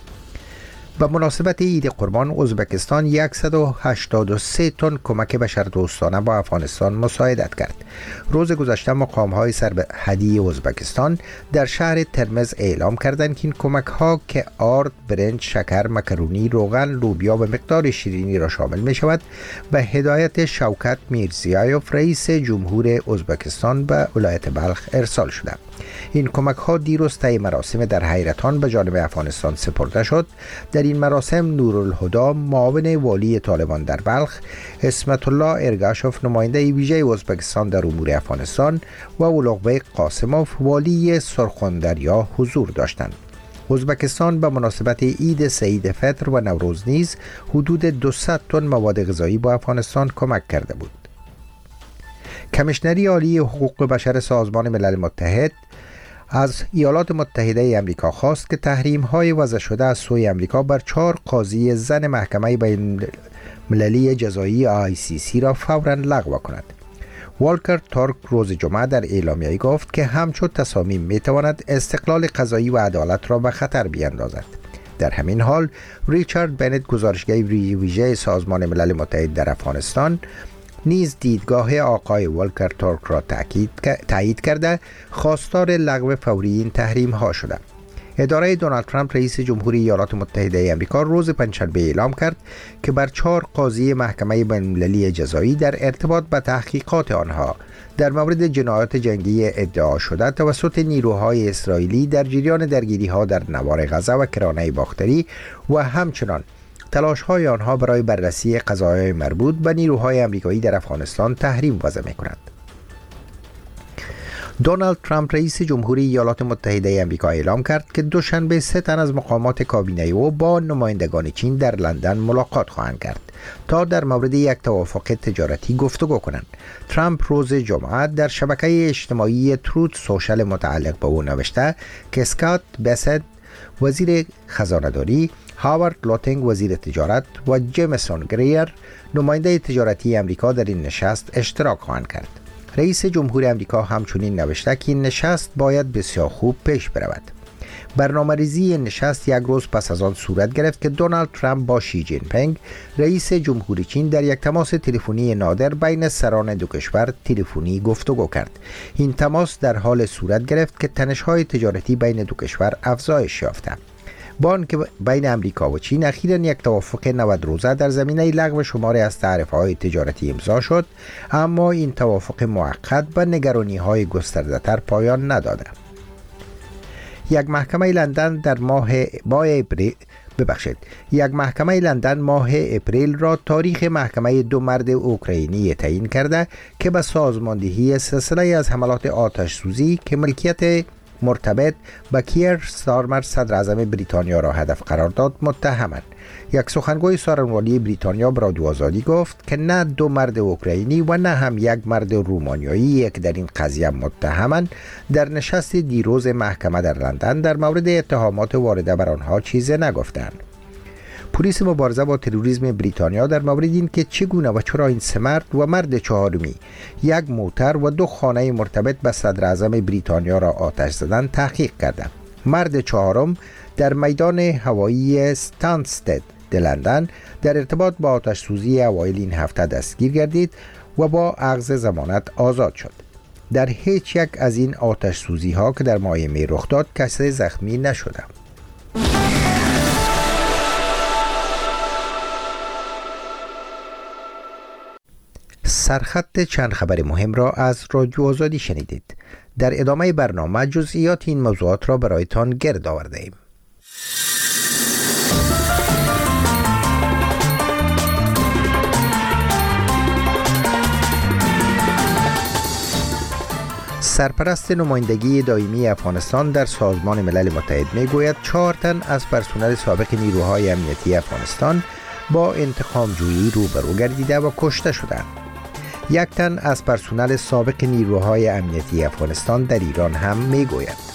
به مناسبت عید قربان ازبکستان صد و هشتاد و سه تن کمک بشردوستانه با افغانستان مساعدت کرد. روز گذشته مقام‌های سرحدی ازبکستان در شهر ترمز اعلام کردند که این کمک‌ها که آرد، برنج، شکر، مکرونی، روغن، لوبیا و مقدار شیرینی را شامل می‌شود، به هدایت شوکت میرزیایوف رئیس جمهور ازبکستان به ولایت بلخ ارسال شده. این کمک‌ها دیروز طی مراسم در حیرتان به جانب افغانستان سپرده شد. در این مراسم نورالهدی معاون والی طالبان در بلخ، اسمت الله ارگاشوف نماینده ویژه ازبکستان در امور افغانستان و اولوغبیک قاسموف والی سرخوندریا حضور داشتند. ازبکستان به مناسبت عید سعید فطر و نوروز نیز حدود دویست تن مواد غذایی با افغانستان کمک کرده بود. کمیشنری عالی حقوق بشر سازمان ملل متحد از ایالات متحده امریکا خواست که تحریم‌های وضع شده از سوی امریکا بر چهار قاضی زن محکمه بین المللی جزایی آی سی سی را فوراً لغو کند. والکر تورک روز جمعه در اعلامیه‌ای گفت که همچون تصامیم می‌تواند استقلال قضایی و عدالت را به خطر بیندازد. در همین حال ریچارد بنت گزارشگر ویژه سازمان ملل متحد در افغانستان نیز دیدگاه آقای والکر تورک را تایید کرده خواستار لغو فوری این تحریم ها شده. اداره دونالد ترامپ رئیس جمهوری ایالات متحده آمریکا روز پنجشنبه اعلام کرد که بر چهار قاضی محکمه بین‌المللی جزایی در ارتباط به تحقیقات آنها در مورد جنایات جنگی ادعا شده توسط نیروهای اسرائیلی در جریان درگیری‌ها در نوار غزه و کرانه باختری و همچنان تلاش‌های آنها برای بررسی قضایای مربوط به نیروهای آمریکایی در افغانستان تحریم وضع می‌کند. دونالد ترامپ رئیس جمهوری ایالات متحده آمریکا اعلام کرد که دوشنبه سه تن از مقامات کابینه او با نمایندگان چین در لندن ملاقات خواهند کرد تا در مورد یک توافق تجارتی گفتگو کنند. ترامپ روز جمعه در شبکه اجتماعی تروت سوشل متعلق به او نوشته که اسکات بسد وزیر خزانه‌داری، هاوارد لوتینگ وزیر تجارت و جیمسون گریر نماینده تجارتی امریکا در این نشست اشتراک خواهند کرد. رئیس جمهور امریکا همچنین نوشته که این نشست باید بسیار خوب پیش برود. برنامه‌ریزی این نشست یک روز پس از آن صورت گرفت که دونالد ترامپ با شی جین پینگ رئیس جمهوری چین در یک تماس تلفنی نادر بین سران دو کشور تلفنی گفتگو کرد. این تماس در حال صورت گرفت که تنش‌های تجارتی بین دو کشور افزایش یافته. با آنکه بین امریکا و چین اخیراً یک توافق نود روزه در زمینه لغو شماری از تعرفه‌های تجارتی امضا شد، اما این توافق موقت به نگرانی‌های گسترده‌تر پایان نداده. یک محکمه لندن در ماه ماه اپریل ببخشید یک محکمه لندن ماه اپریل را تاریخ محکمه دو مرد اوکراینی تعیین کرده که به سازماندهی سلسله از حملات آتش سوزی که ملکیت مرتبط به کیر ستارمر صدر اعظم بریتانیا را هدف قرار داد متهمند. یک سخنگوی سخنرانی بریتانیا به رادیو آزادی گفت که نه دو مرد اوکراینی و نه هم یک مرد رومانیایی که در این قضیه متهمند در نشست دیروز محکمه در لندن در مورد اتهامات وارده بر آنها چیزی نگفتند. پلیس مبارزه با تروریسم بریتانیا در مورد این که چگونه و چرا این سه مرد و مرد چهارمی یک موتر و دو خانه مرتبط به صدر اعظم بریتانیا را آتش زدند تحقیق کرده. مرد چهارم در میدان هوایی استانستد لندن در ارتباط با آتش سوزی اوایل این هفته دستگیر گردید و با اخذ ضمانت آزاد شد. در هیچ یک از این آتش سوزی ها که در ماه می رخ داد کسی زخمی نشده. سرخط چند خبر مهم را از رادیو آزادی شنیدید. در ادامه برنامه جزئیات این موضوعات را برایتان گرد آورده ایم. سرپرست نمایندگی دائمی افغانستان در سازمان ملل متحد می گوید چهار تن از پرسنل سابق نیروهای امنیتی افغانستان با انتقام جویی روبرو گردیده و کشته شدند. یک تن از پرسنل سابق نیروهای امنیتی افغانستان در ایران هم می گوید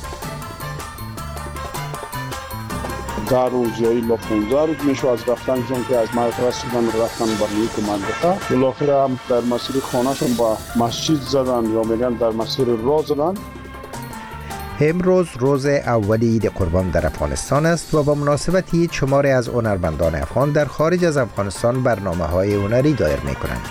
در روز یا ایلا پونزده روز میشه از رفتنشون که از مرکز رسیدن رفتن برای یک منطقه بالاخره هم در مسیر خانهشون با مسجد زدن یا میگن در مسیر راه زدن. امروز روز اول عید قربان در افغانستان است و با مناسبت عید شماری از هنرمندان افغان در خارج از افغانستان برنامه‌های هنری دایر می‌کنند.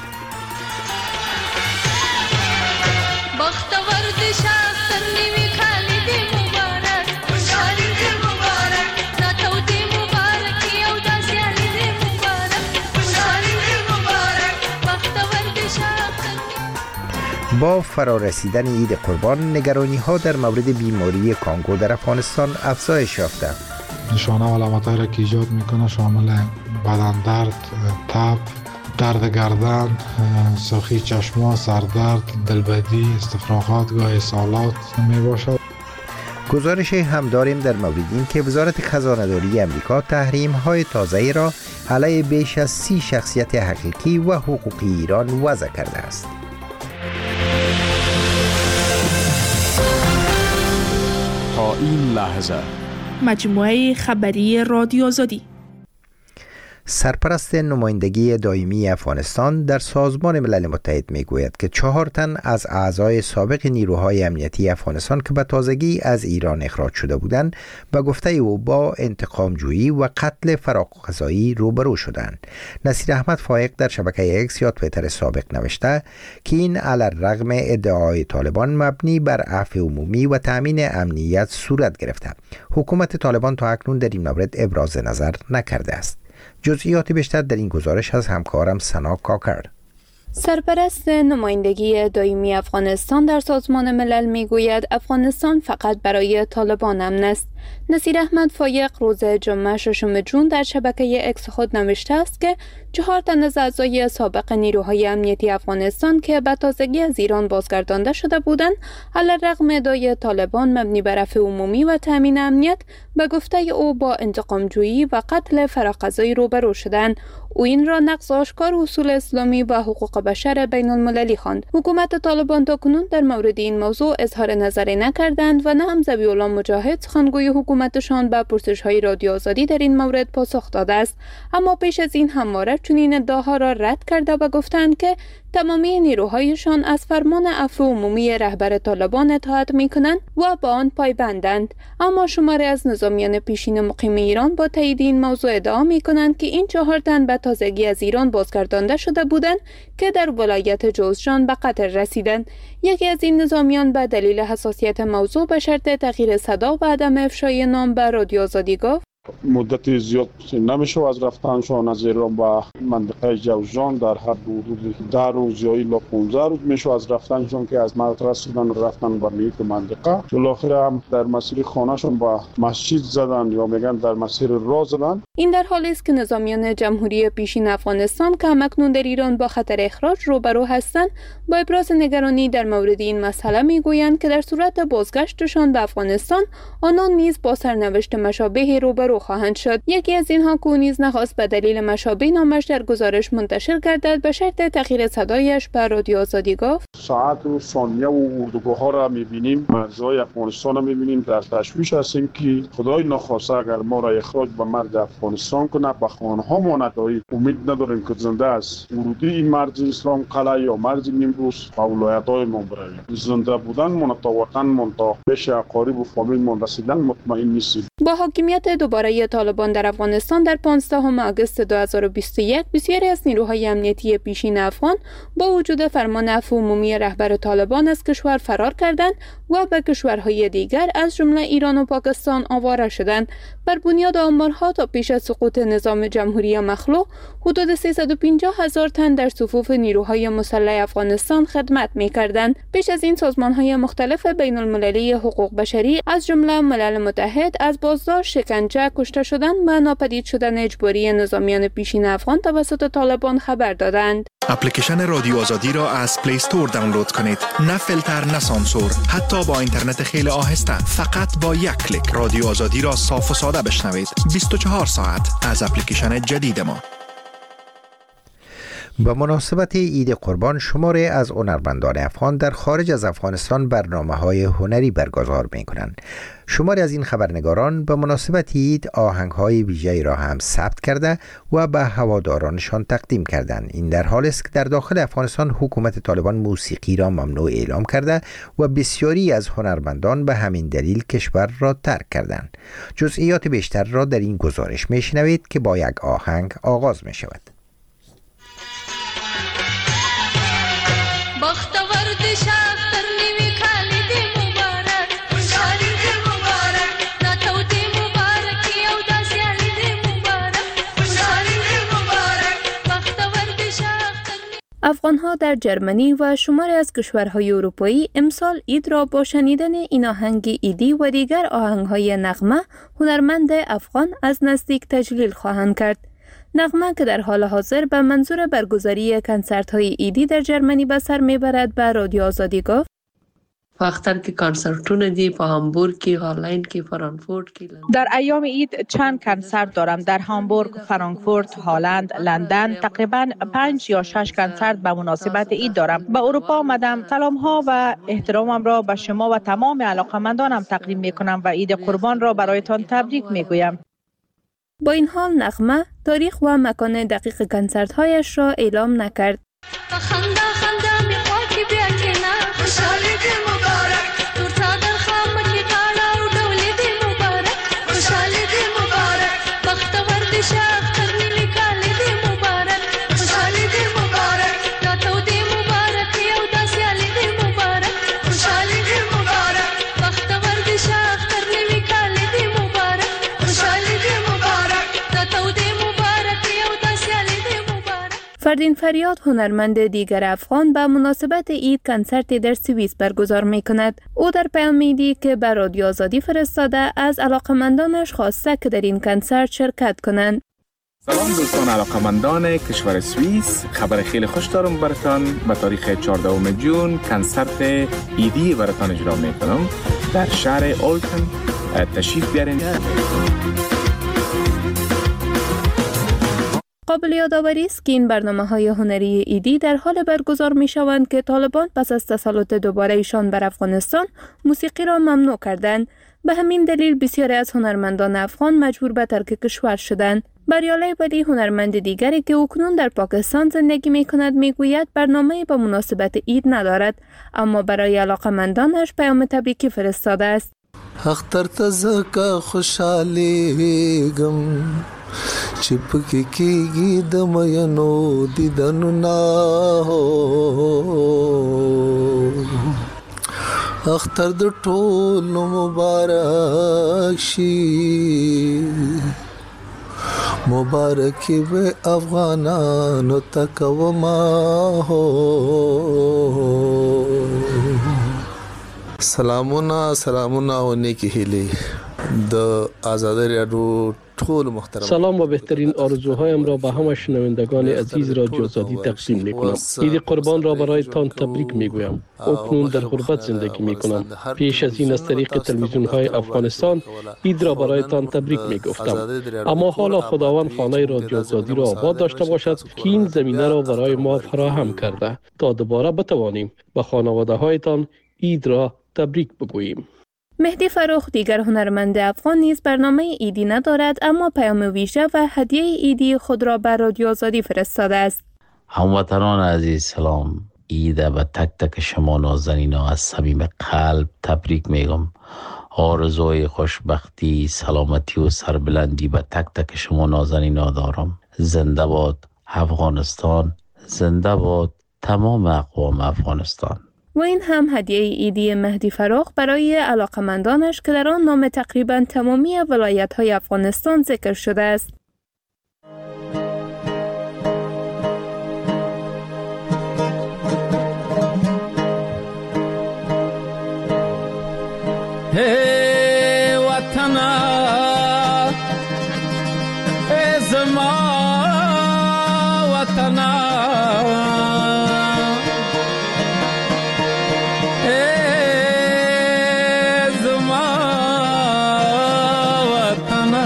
با فرارسیدن عید قربان نگرانی ها در مورد بیماری کانگو در افغانستان افزایش یافته. نشانه و علامت‌هایی را که ایجاد میکنه شامل بدن درد، تب، درد گردن، سرخی چشما، سردرد، دلبدی، استفراغات، گاهی اسهالات می باشد. گزارش هم داریم در مورد این که وزارت خزانه‌داری امریکا تحریم های تازه‌ای را علیه بیش از سی شخصیت حقیقی و حقوقی ایران وضع کرده است. تا این لحظه مجموعه خبری رادیو آزادی. سرپرست نمایندگی دائمی افغانستان در سازمان ملل متحد میگوید که چهار تن از اعضای سابق نیروهای امنیتی افغانستان که به تازگی از ایران اخراج شده بودند به گفته او با انتقام جویی و قتل فراق‌قضایی روبرو شدند. نصیر احمد فائق در شبکه اکس یا توییتر سابق نوشته که این علی‌الرغم ادعای طالبان مبنی بر عفو عمومی و تامین امنیت صورت گرفته. حکومت طالبان تا اکنون در این مورد ابراز نظر نکرده است. جزئیات بیشتر در این گزارش از همکارم سنا کاکر. سرپرست نمایندگی دائمی افغانستان در سازمان ملل میگوید افغانستان فقط برای طالبان امن است. نصیر احمد فایق روز جمعه ششم جون در شبکه اکس خود نوشته است که چهار تن از اعضای سابق نیروهای امنیتی افغانستان که به تازگی از ایران بازگردانده شده بودند علی‌رغم ادعای طالبان مبنی بر عفو عمومی و تامین امنیت به گفته او با انتقام جویی و قتل فراقضایی روبرو شدند. او این را نقض آشکار اصول اسلامی و حقوق بشر بین المللی خواند. حکومت طالبان تاکنون در مورد این موضوع اظهار نظری نکردند و نه هم ذبیح الله مجاهد سخنگوی حکومتشان به پرسش‌های رادیو آزادی در این مورد پاسخ داده است. اما پیش از این همواره چنین ادعاها را رد کرده و گفتند که تمامی نیروهایشان از فرمان عفو عمومی رهبر طالبان اطاعت می‌کنند و با آن پایبندند. اما شماری از نظامیان پیشین مقیم ایران با تایید این موضوع ادعا می‌کنند که این چهار تن به تازگی از ایران بازگردانده شده بودند که در ولایت جوزجان به قتل رسیدند. یکی از این نظامیان به دلیل حساسیت موضوع به شرط تغییر صدا و عدم افشای نام به رادیو آزادی گفت مدت زیاد نمیشه از رفتنشان از ایران به منطقه جوزجان در هر حدود ده روز یا الی پانزده روز میشه از رفتنشان که از مرکز رسیدن رفتن به یک منطقه بالاخره هم در مسیر خانهشون با مسجد زدن یا میگن در مسیر راه زدن. این در حالی است که نظامیان جمهوری پیشین افغانستان که همکنون در ایران با خطر اخراج روبرو هستند با ابراز نگرانی در مورد این مسئله میگویند که در صورت بازگشتشان به افغانستان آنان نیز با سرنوشت مشابهی روبرو شروع خواهند شد. یکی از اینها که نیز نخواست به دلیل مشابه نامش در گزارش منتشر گردد به شرط تغییر صدایش به رادیو آزادی گفت: ساعت و ثانیه و اردوگاه را می‌بینیم، مرزهای افغانستان را می‌بینیم، در تشویش هستیم که خدای نخواسته اگر ما را اخراج به مرز افغانستان کنه به خانه‌ها ما نداریم. امید نداریم که زنده است ورودی این مرز اسلام قلعه یا مرز نیمروز و ولایت‌های ما برویم. زنده بودن من تا وطن من تا پیش اقارب و فامیل من رسیدن مطمئن نیستیم. با حاکمیت دوباره طالبان در افغانستان در پانزدهم آگوست دو هزار و بیست و یک بسیاری از نیروهای امنیتی پیشین افغان با وجود فرمان عفو عمومی رهبر طالبان از کشور فرار کردند و به کشورهای دیگر از جمله ایران و پاکستان آواره شدند. بر بنیاد آمارها تا پیش از سقوط نظام جمهوری مخلوع حدود سیصد و پنجاه هزار تن در صفوف نیروهای مسلح افغانستان خدمت می‌کردند. پیش از این سازمان‌های مختلف بین المللی حقوق بشری از جمله ملل متحد از بازداشت، شکنجه، کشته شدن و ناپدید شدن اجباری نظامیان پیشین افغان توسط طالبان خبر دادند. اپلیکیشن رادیو آزادی را از پلی استور دانلود کنید. نه فیلتر، نه سانسور، حتی با اینترنت خیلی آهسته. فقط با یک کلیک رادیو آزادی را صاف و ساده بشنوید. بیست و چهار ساعت از اپلیکیشن جدید ما. به مناسبت عید قربان شماری از هنرمندان افغان در خارج از افغانستان برنامه‌های هنری برگزار می‌کنند. شماری از این خبرنگاران به مناسبت عید آهنگ‌های ویژه‌ای را هم ثبت کرده و به هوادارانشان تقدیم کردند. این در حالی است که در داخل افغانستان حکومت طالبان موسیقی را ممنوع اعلام کرده و بسیاری از هنرمندان به همین دلیل کشور را ترک کردند. جزئیات بیشتر را در این گزارش می‌شنوید که با یک آهنگ آغاز می‌شود. افغان‌ها در جرمنی و شماری از کشورهای اروپایی امسال عید را با شنیدن این آهنگ عیدی و دیگر آهنگ‌های نغمه هنرمند افغان از نزدیک تجلیل خواهند کرد. نغمه که در حال حاضر به منظور برگزاری کنسرت‌های عیدی در جرمنی به سر می‌برد به رادیو آزادی گفت: په اختر کې کنسرتونه دي، په هامبورگ کې، هالند کې، فرانکفورت کې. در ایام عید چند کنسرت دارم در هامبورگ، فرانکفورت، هالند، لندن. تقریبا پنج یا شش کنسرت به مناسبت عید دارم. به اروپا آمدم. سلام ها و احترامم را به شما و تمام علاقه‌مندانم تقدیم می‌کنم و عید قربان را برایتان تبریک می‌گویم. با این حال نغمه تاریخ و مکان دقیق کنسرت‌هایش را اعلام نکرد. فردین فریاد هنرمند دیگر افغان به مناسبت عید کنسرتی در سوئیس برگزار می کند. او در پیام عیدی که به رادیو آزادی فرستاده از علاقمندانش خواسته که در این کنسرت شرکت کنند. سلام دوستان علاقمندان کشور سوئیس، خبر خیلی خوش دارم براتان. به تاریخ چهاردهم جون کنسرت عیدی براتان اجرا می کنم در شهر اولتن. تشریف بیارین. قابل یادآوری است که این برنامه‌های هنری عیدی در حال برگزار می‌شوند که طالبان پس از تسلط دوباره ایشان بر افغانستان موسیقی را ممنوع کردند. به همین دلیل بسیاری از هنرمندان افغان مجبور به ترک کشور شدند. بریالی ولی هنرمند دیگری که اکنون در پاکستان زندگی می‌کند می‌گوید برنامه‌ای به مناسبت عید ندارد، اما برای علاقه‌مندانش پیام تبریکی فرستاده است. اختر تزکا خوشحالیګم چې پکې کېږي د مینو دیدنو نه اختر د ټولو مبارک شي مبارکي به افغانانو ته کومه سلامونه سلامونه او نیکی هیلې د آزادۍ راډیو سلام و بهترین آرزوهایم را به همه شنوندگان عزیز رادیو آزادی تقدیم می‌کنم. عید قربان را برایتان تبریک می‌گویم. اکنون در غربت زندگی می‌کنم. پیش از این از طریق تلویزیون‌های افغانستان عید را برایتان تبریک می‌گفتم. اما حالا خداوند خانه رادیو آزادی را آباد داشته باشد که این زمینه را برای ما فراهم کرده تا دوباره بتوانیم به خانواده‌هایتان عید را تبریک بگوییم. مهدی فروخ دیگر هنرمند افغان نیز برنامه عیدی ندارد، اما پیام ویژه و هدیه عیدی خود را بر رادیو آزادی فرستاده است. هموطنان عزیز سلام. عید به تک تک شما نازنینا از صمیم قلب تبریک میگم. آرزوی خوشبختی، سلامتی و سربلندی به تک تک شما نازنینا دارم. زنده باد افغانستان، زنده باد تمام اقوام افغانستان. و این هم هدیه عیدی مهدی فروخ برای علاقمندانش که در آن نام تقریبا تمامی ولایت‌های افغانستان ذکر شده است. Hey watana, hey zama watana, hey zama watana.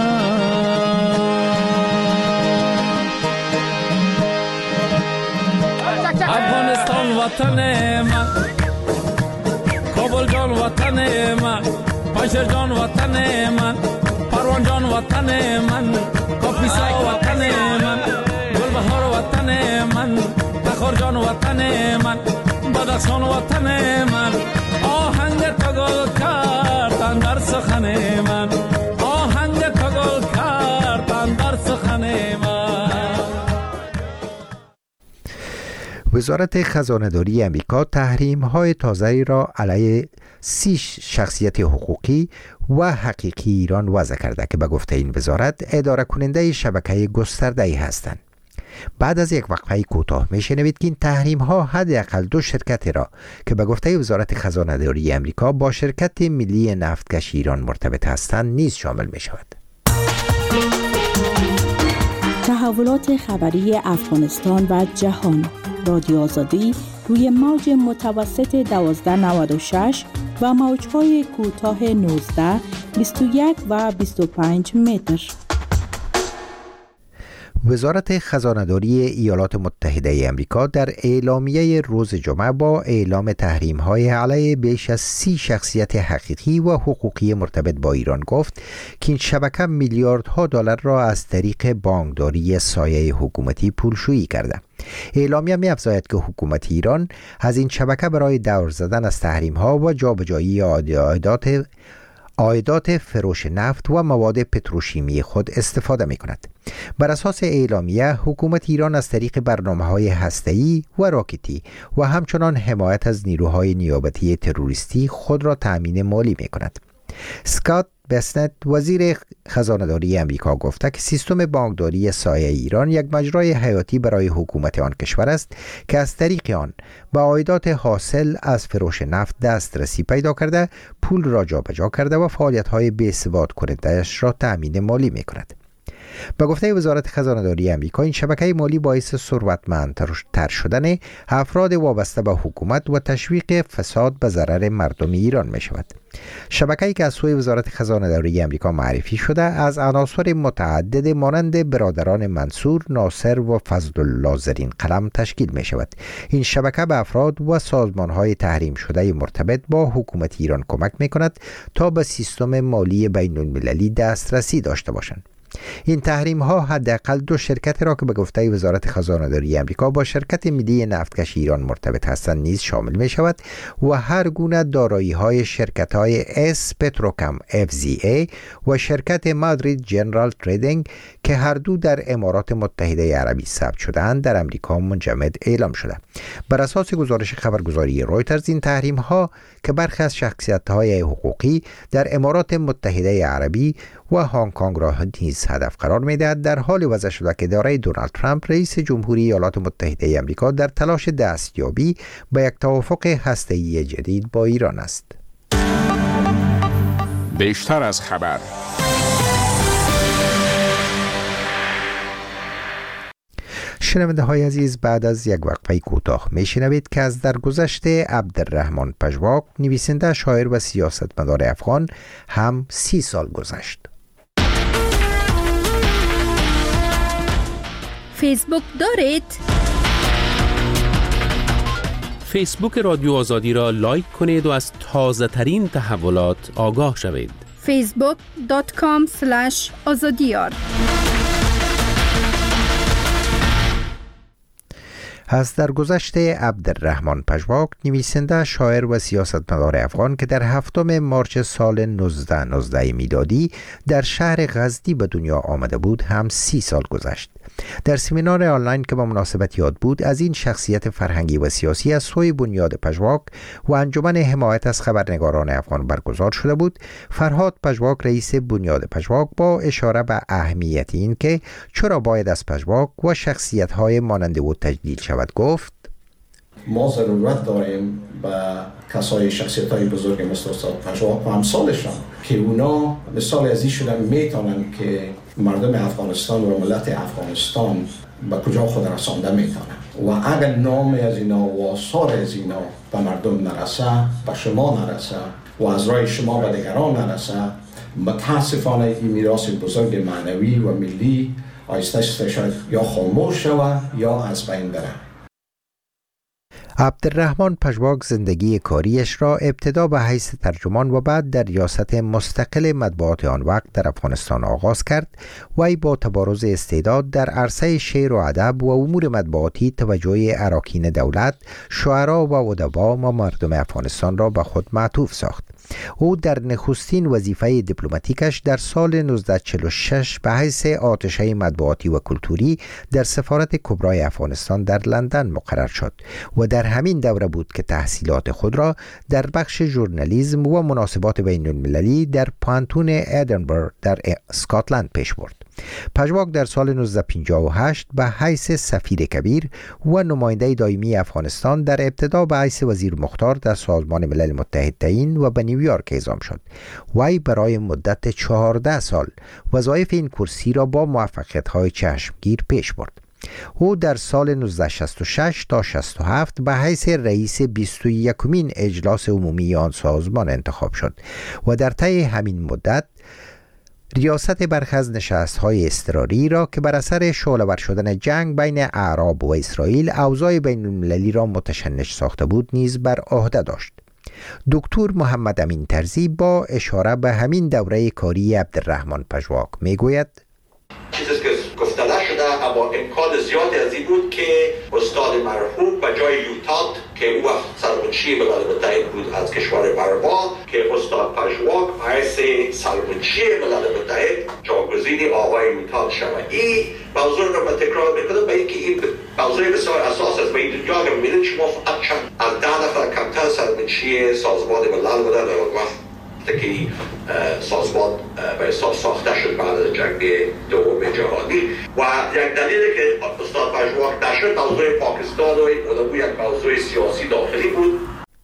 Afghanistan watane ma, Kabul jan watane ma. پنجر جان وطن من، پروان جان وطن من، کاپیسا وطن من، گلبهار وطن من، تخار جان وطن من، بدخشان وطن من. آهنگ تو گل کردن در سخن من، آهنگ تو گل کردن در سخن من. وزارت خزانه‌داری امریکا تحریم‌های تازه‌ای را علیه سی شخصیت حقوقی و حقیقی ایران وضع کرده که به گفته این وزارت اداره کننده شبکه گسترده‌ای هستند. بعد از یک وقفه کوتاه میشنوید که این تحریم‌ها حداقل دو شرکت را که به گفته وزارت خزانه‌داری امریکا با شرکت ملی نفتکش ایران مرتبط هستند نیز شامل می‌شود. تحولات خبری افغانستان و جهان. رادیو آزادی روی موج متوسط دوازده نود و شش و موج‌های کوتاه نوزده، بیست و یک و بیست و پنج متر. وزارت خزانه‌داری ایالات متحده آمریکا در اعلامیه روز جمعه با اعلام تحریم‌های علیه بیش از سی شخصیت حقیقی و حقوقی مرتبط با ایران گفت که این شبکه میلیاردها دلار را از طریق بانکداری سایه حکومتی پولشویی کرده. اعلامیه می‌افزاید که حکومت ایران از این شبکه برای دور زدن از تحریم‌ها و جابجایی عایدات عایدات فروش نفت و مواد پتروشیمی خود استفاده می‌کند. بر اساس اعلامیه حکومت ایران از طریق برنامه‌های هسته‌ای و راکتی و همچنان حمایت از نیروهای نیابتی تروریستی خود را تأمین مالی می‌کند. اسکات بسنت وزیر خزانه‌داری امریکا گفته که سیستم بانکداری سایه ایران یک مجرای حیاتی برای حکومت آن کشور است که از طریق آن به عایدات حاصل از فروش نفت دسترسی پیدا کرده، پول را جابجا کرده و فعالیت‌های بی‌ثبات کننده‌اش را تأمین مالی می‌کند. به گفته وزارت خزانه‌داری آمریکا این شبکه مالی باعث ثروتمندتر شدن افراد وابسته به حکومت و تشویق فساد به ضرر مردم ایران می شود. شبکه‌ای که از سوی وزارت خزانه‌داری آمریکا معرفی شده از عناصر متعدد مانند برادران منصور، ناصر و فضلالله زرین قلم تشکیل می شود. این شبکه به افراد و سازمان‌های تحریم شده مرتبط با حکومت ایران کمک می کند تا به سیستم مالی بین‌المللی دسترسی داشته باشند. این تحریم ها حداقل دو شرکت را که به گفته وزارت خزانه‌داری آمریکا با شرکت ملی نفتکش ایران مرتبط هستند نیز شامل می شود و هر گونه دارایی های شرکت های اس پتروکم اف زی ای و شرکت مادرید جنرال تریدینگ که هر دو در امارات متحده عربی ثبت شده‌اند در آمریکا منجمد اعلام شده. بر اساس گزارش خبرگزاری رویترز این تحریم ها که برخی از شخصیت های حقوقی در امارات متحده عربی و هنگ کنگ را نیز هدف قرار می‌دهد در حال وضع شده که اداره دونالد ترامپ رئیس جمهوری ایالات متحده آمریکا در تلاش دستیابی به یک توافق هسته‌ای جدید با ایران است. بیشتر از خبر شنونده های عزیز، بعد از یک وقفه کوتاه میشنوید که از درگذشت عبدالرحمن پژواک، نویسنده، شاعر و سیاستمدار افغان، هم سی سال گذشت. فیسبوک دارید؟ فیسبوک رادیو آزادی را لایک کنید و از تازه ترین تحولات آگاه شوید. فیسبوک دات کام اسلش آزادیار. از درگذشت عبدالرحمن پژواک، نویسنده، شاعر و سیاستمدار افغان که در هفتم مارچ سال نوزده نوزده میلادی در شهر غزنی به دنیا آمده بود، هم سی سال گذشت. در سمینار آنلاین که با مناسبت یاد بود از این شخصیت فرهنگی و سیاسی از سوی بنیاد پژواک و انجمن حمایت از خبرنگاران افغان برگزار شده بود، فرهاد پژواک، رئیس بنیاد پژواک، با اشاره به اهمیت این که چرا باید از پژواک و شخصیت‌های مانند او تجلیل شود گفت: ما ضرورت داریم به کسای شخصیت‌های بزرگ مثل استاد پژواک و امثالشان که اونا مثال از این شدن میتونن که مردم افغانستان و ملت افغانستان به کجا خود رسانده میتونن و اگر نام از اینا و آثار از اینا به مردم نرسه، به شما نرسه و از رای شما به دیگران نرسه، متاسفانه این میراث بزرگ معنوی و ملی آیسته آیسته شاید یا خاموش شود یا از بین بره. عبدالرحمن پژواک زندگی کاریش را ابتدا به حیث ترجمان و بعد در ریاست مستقل مطبوعات آن وقت در افغانستان آغاز کرد. وی با تبارز استعداد در عرصه شعر و ادب و امور مطبوعاتی توجه اراکین دولت، شعرا و ادبا و مردم افغانستان را به خود معطوف ساخت. او در نخستین وظیفه دیپلماتیکش در سال نوزده چهل و شش به حیث آتشه مطبوعاتی و کلتوری در سفارت کبرای افغانستان در لندن مقرر شد و در همین دوره بود که تحصیلات خود را در بخش ژورنالیسم و مناسبات بین المللی در پانتون ادینبرگ در اسکاتلند پیش برد. پژواک در سال نوزده پنجاه و هشت به حیث سفیر کبیر و نماینده دائمی افغانستان در ابتدا به حیث وزیر مختار در سازمان ملل متحد تعیین و به نیویورک اعزام شد. وی برای مدت چهارده سال وظایف این کرسی را با موفقیت‌های چشمگیر پیش برد. او در سال نوزده شصت و شش تا شصت و هفت به حیث رئیس بیست و یکمین اجلاس عمومی آن سازمان انتخاب شد و در طی همین مدت ریاست برخی از نشست‌های اضطراری را که بر اثر شعله‌ور شدن جنگ بین اعراب و اسرائیل اوضاع بین المللی را متشنج ساخته بود نیز بر عهده داشت. دکتر محمد امین طرزی با اشاره به همین دوره کاری عبدالرحمن پژواک میگوید: چیزی که گفته نشده اما امکان زیادی از این بود که استاد مرحوم به جای یوتات که او وقت سرمنشی ملل متحد بود از کشور برما، که استاد پژواک حیث سرمنشی ملل متحد جاگزین آقای یوتات شود. این موضوع رو من تکرار میکنم به اینکه این موضوع بسیار اساس است. به این دنیا که میبینید شما فقط چند از ده نفر کمتر سرمنشی سازمان ملل بودن در اون وقت که سازمان به حساب ساخته شد بعد از جنگ دوم جهانی و یک دلیلی که استاد پژواک نشد موضوع پاکستان و این یک موضوع سیاسی داخلی بود.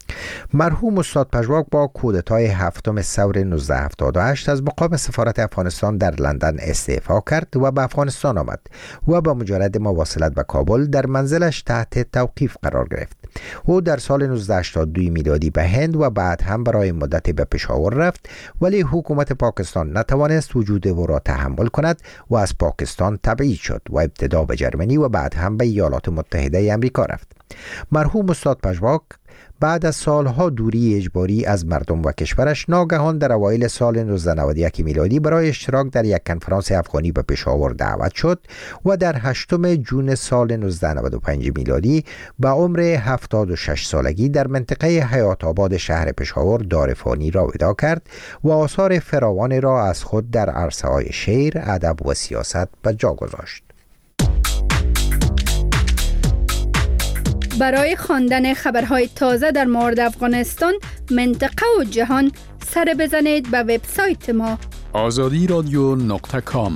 مرحوم استاد پژواک با کودتای هفتم ثور نوزده هفتاد و هشت از مقام سفارت افغانستان در لندن استعفا کرد و به افغانستان آمد و با مجرد مواصلت به کابل در منزلش تحت توقیف قرار گرفت. او در سال نوزده هشتاد و دو میلادی به هند و بعد هم برای مدتی به پشاور رفت، ولی حکومت پاکستان نتوانست وجود او را تحمل کند و از پاکستان تبعید شد و ابتدا به جرمنی و بعد هم به ایالات متحده آمریکا رفت. مرحوم استاد پژواک بعد از سالها دوری اجباری از مردم و کشورش ناگهان در اوایل سال نوزده نود و یک میلادی برای اشتراک در یک کنفرانس افغانی به پشاور دعوت شد و در هشتم جون سال نوزده نود و پنج میلادی به عمر هفتاد و شش سالگی در منطقه حیات آباد شهر پشاور دارفانی را وداع کرد و آثار فراوانی را از خود در عرصه‌های شعر، ادب و سیاست به جا گذاشت. برای خواندن خبرهای تازه در مورد افغانستان، منطقه و جهان، سر بزنید به وبسایت ما آزادی رادیو نقطه کام.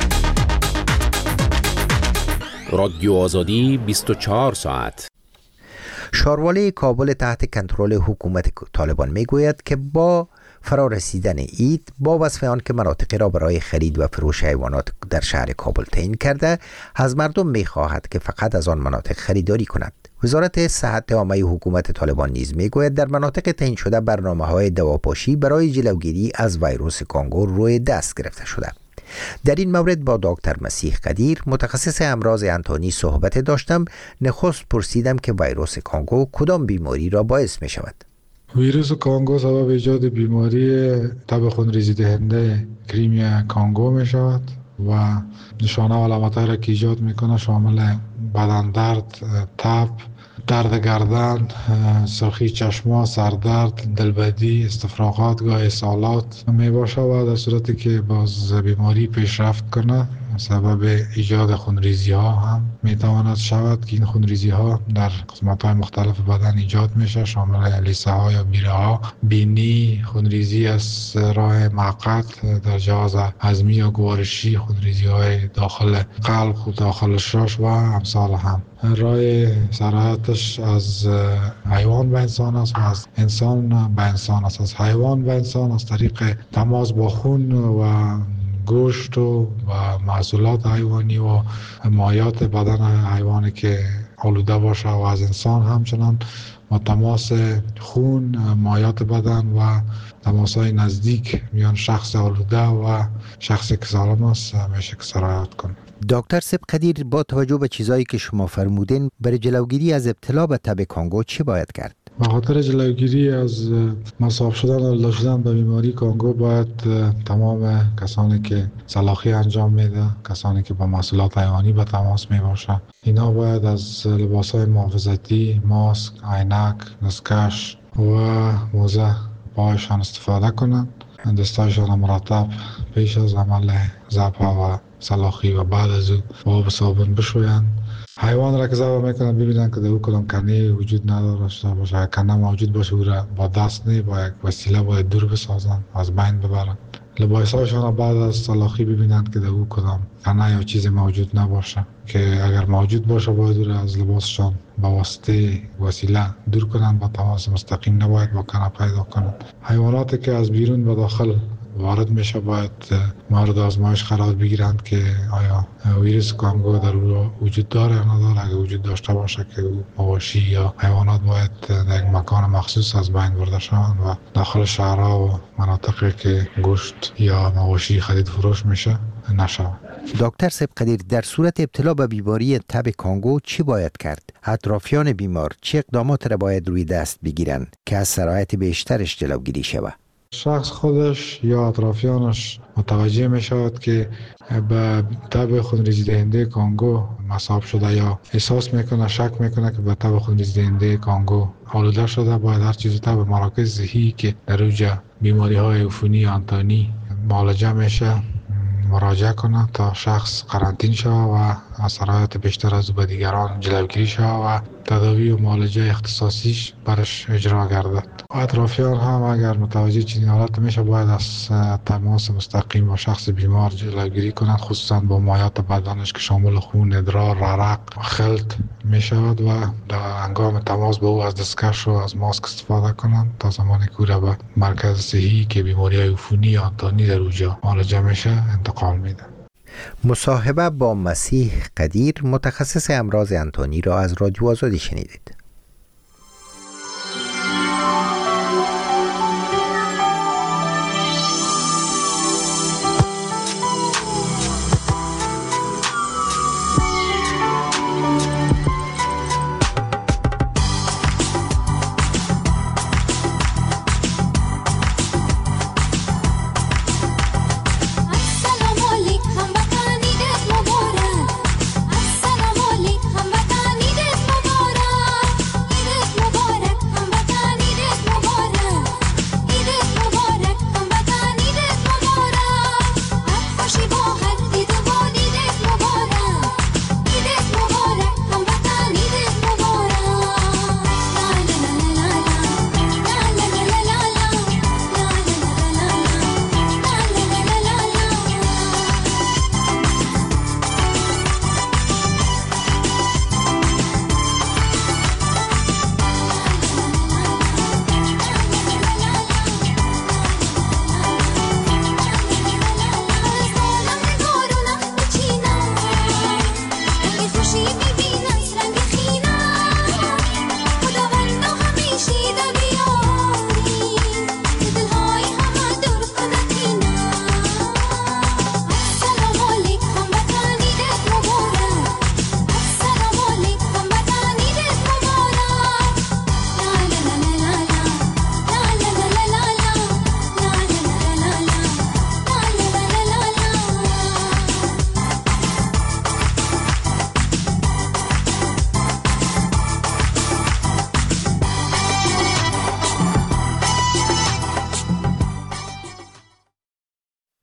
رادیو آزادی بیست و چهار ساعت. شاروالی کابل تحت کنترل حکومت طالبان میگوید که با فرا رسیدن عید با وصف آن که مناطقی را برای خرید و فروش حیوانات در شهر کابل تعیین کرده، از مردم می‌خواهد که فقط از آن مناطق خریداری کنند. وزارت صحت عامه حکومت طالبان نیز میگوید در مناطق تعیین شده برنامه‌های دواپاشی برای جلوگیری از ویروس کانگو روی دست گرفته شده. در این مورد با دکتر مسیح قدیر متخصص امراض انتانی صحبت داشتم. نخست پرسیدم که ویروس کانگو کدام بیماری را باعث می شود. ویروس کانگو سبب ایجاد بیماری تب خونریزی دهنده کریمیا کانگو می شود و نشانه و علامت‌هایی را که ایجاد میکنه شامل بدن درد، تب، درد گردن، سرخی چشما، سردرد، دلبدی، استفراغات، گاه اسهالات می باشه و در صورتی که باز بیماری پیشرفت کنه سبب ایجاد خونریزی ها هم می تواند شود که این خونریزی ها در قسمت های مختلف بدن ایجاد میشه، شامل لیسه ها یا بیره ها، بینی، خونریزی از راه معقد در جهاز هضمی یا گوارشی، خونریزی های داخل قلب و داخل شاش و امثال هم. راه سرایتش از حیوان به انسان است و از انسان به انسان است. از حیوان به انسان از طریق تماس با خون و گوشت و محصولات حیوانی و مایات بدن حیوانی که آلوده باشه و از انسان همچنان با تماس خون، مایات بدن و تماس‌های نزدیک میان شخص آلوده و شخص که سالم است میشه که سرایت کنه. دکتر سب قدیر، با توجه به چیزایی که شما فرمودین برای جلوگیری از ابتلا به تب کانگو چی باید کرد؟ به خاطر جلوگیری از مصاب شدن و ابتلا شدن به بیماری کانگو باید تمام کسانی که سلاخی انجام میده، کسانی که با محصولات حیوانی به تماس می باشه، اینا باید از لباس‌های محافظتی، ماسک، عینک، دستکش و موزه پایشان استفاده کنند. دستایشان مرتب پیش از عمل ذبح و سلاخی و بعد از او با آب صابون بشویند. حیوان را که ذبح میکنند ببینند که در او کدام کنه وجود نداشته باشه. کنه موجود باشه او را با دست نه با یک وسیله باید دور بسازند، از بین ببرند. لباسهایشان را بعد از سلاخی ببینند که در او کدام کنه یا چیزی موجود نباشه، که اگر موجود باشه باید او را از لباسشان با واسطه وسیله دور کنند، با تماس مستقیم نباید با کنه پیدا کنند. حیواناتی که از بیرون به داخل وارد میشه باید مورد آزمایش قرار بگیرند که آیا ویروس کانگو در او وجود داره یا نداره. اگر وجود داشته باشه که مواشی یا حیوانات باید در یک مکان مخصوص از بین برده شوند و داخل شهرها و مناطقی که گوشت یا مواشی خرید فروش میشه نشود. دکتر سب قدیر، در صورت ابتلا به بیماری تب کانگو چی باید کرد؟ اطرافیان بیمار چه اقدامات را باید روی دست بگیرند که از سرایت بیشترش جلوگیری شود؟ شخص خودش یا اطرافیانش متوجه می شود که به تب خونریزی دهنده کانگو مصاب شده یا احساس میکنه، شک میکنه که به تب خونریزی دهنده کانگو آلوده شده، باید هر چیز تب مراکز صحی که در اوجه بیماری های عفونی آنتانی معالجه میشه مراجعه کنه تا شخص قرنطین شود و از سرایت بیشتر از او به دیگران جلوگیری شود و تداوی و معالجه اختصاصیش برش اجرا گردد. اطرافیان هم اگر متوجه چنین حالت میشه باید از تماس مستقیم با شخص بیمار جلوگیری کنند، خصوصا با مایات بدنش که شامل خون، ادرار، عرق، خلط میشود و در هنگام تماس با او از دستکش و از ماسک استفاده کنند تا زمانی که او را به مرکز صحی که بیماری عفونی آنتانی در اونجا معالجه میشه انتقال میده. مصاحبه با مسیح قدیر، متخصص امراض انتانی را از رادیو آزادی شنیدید.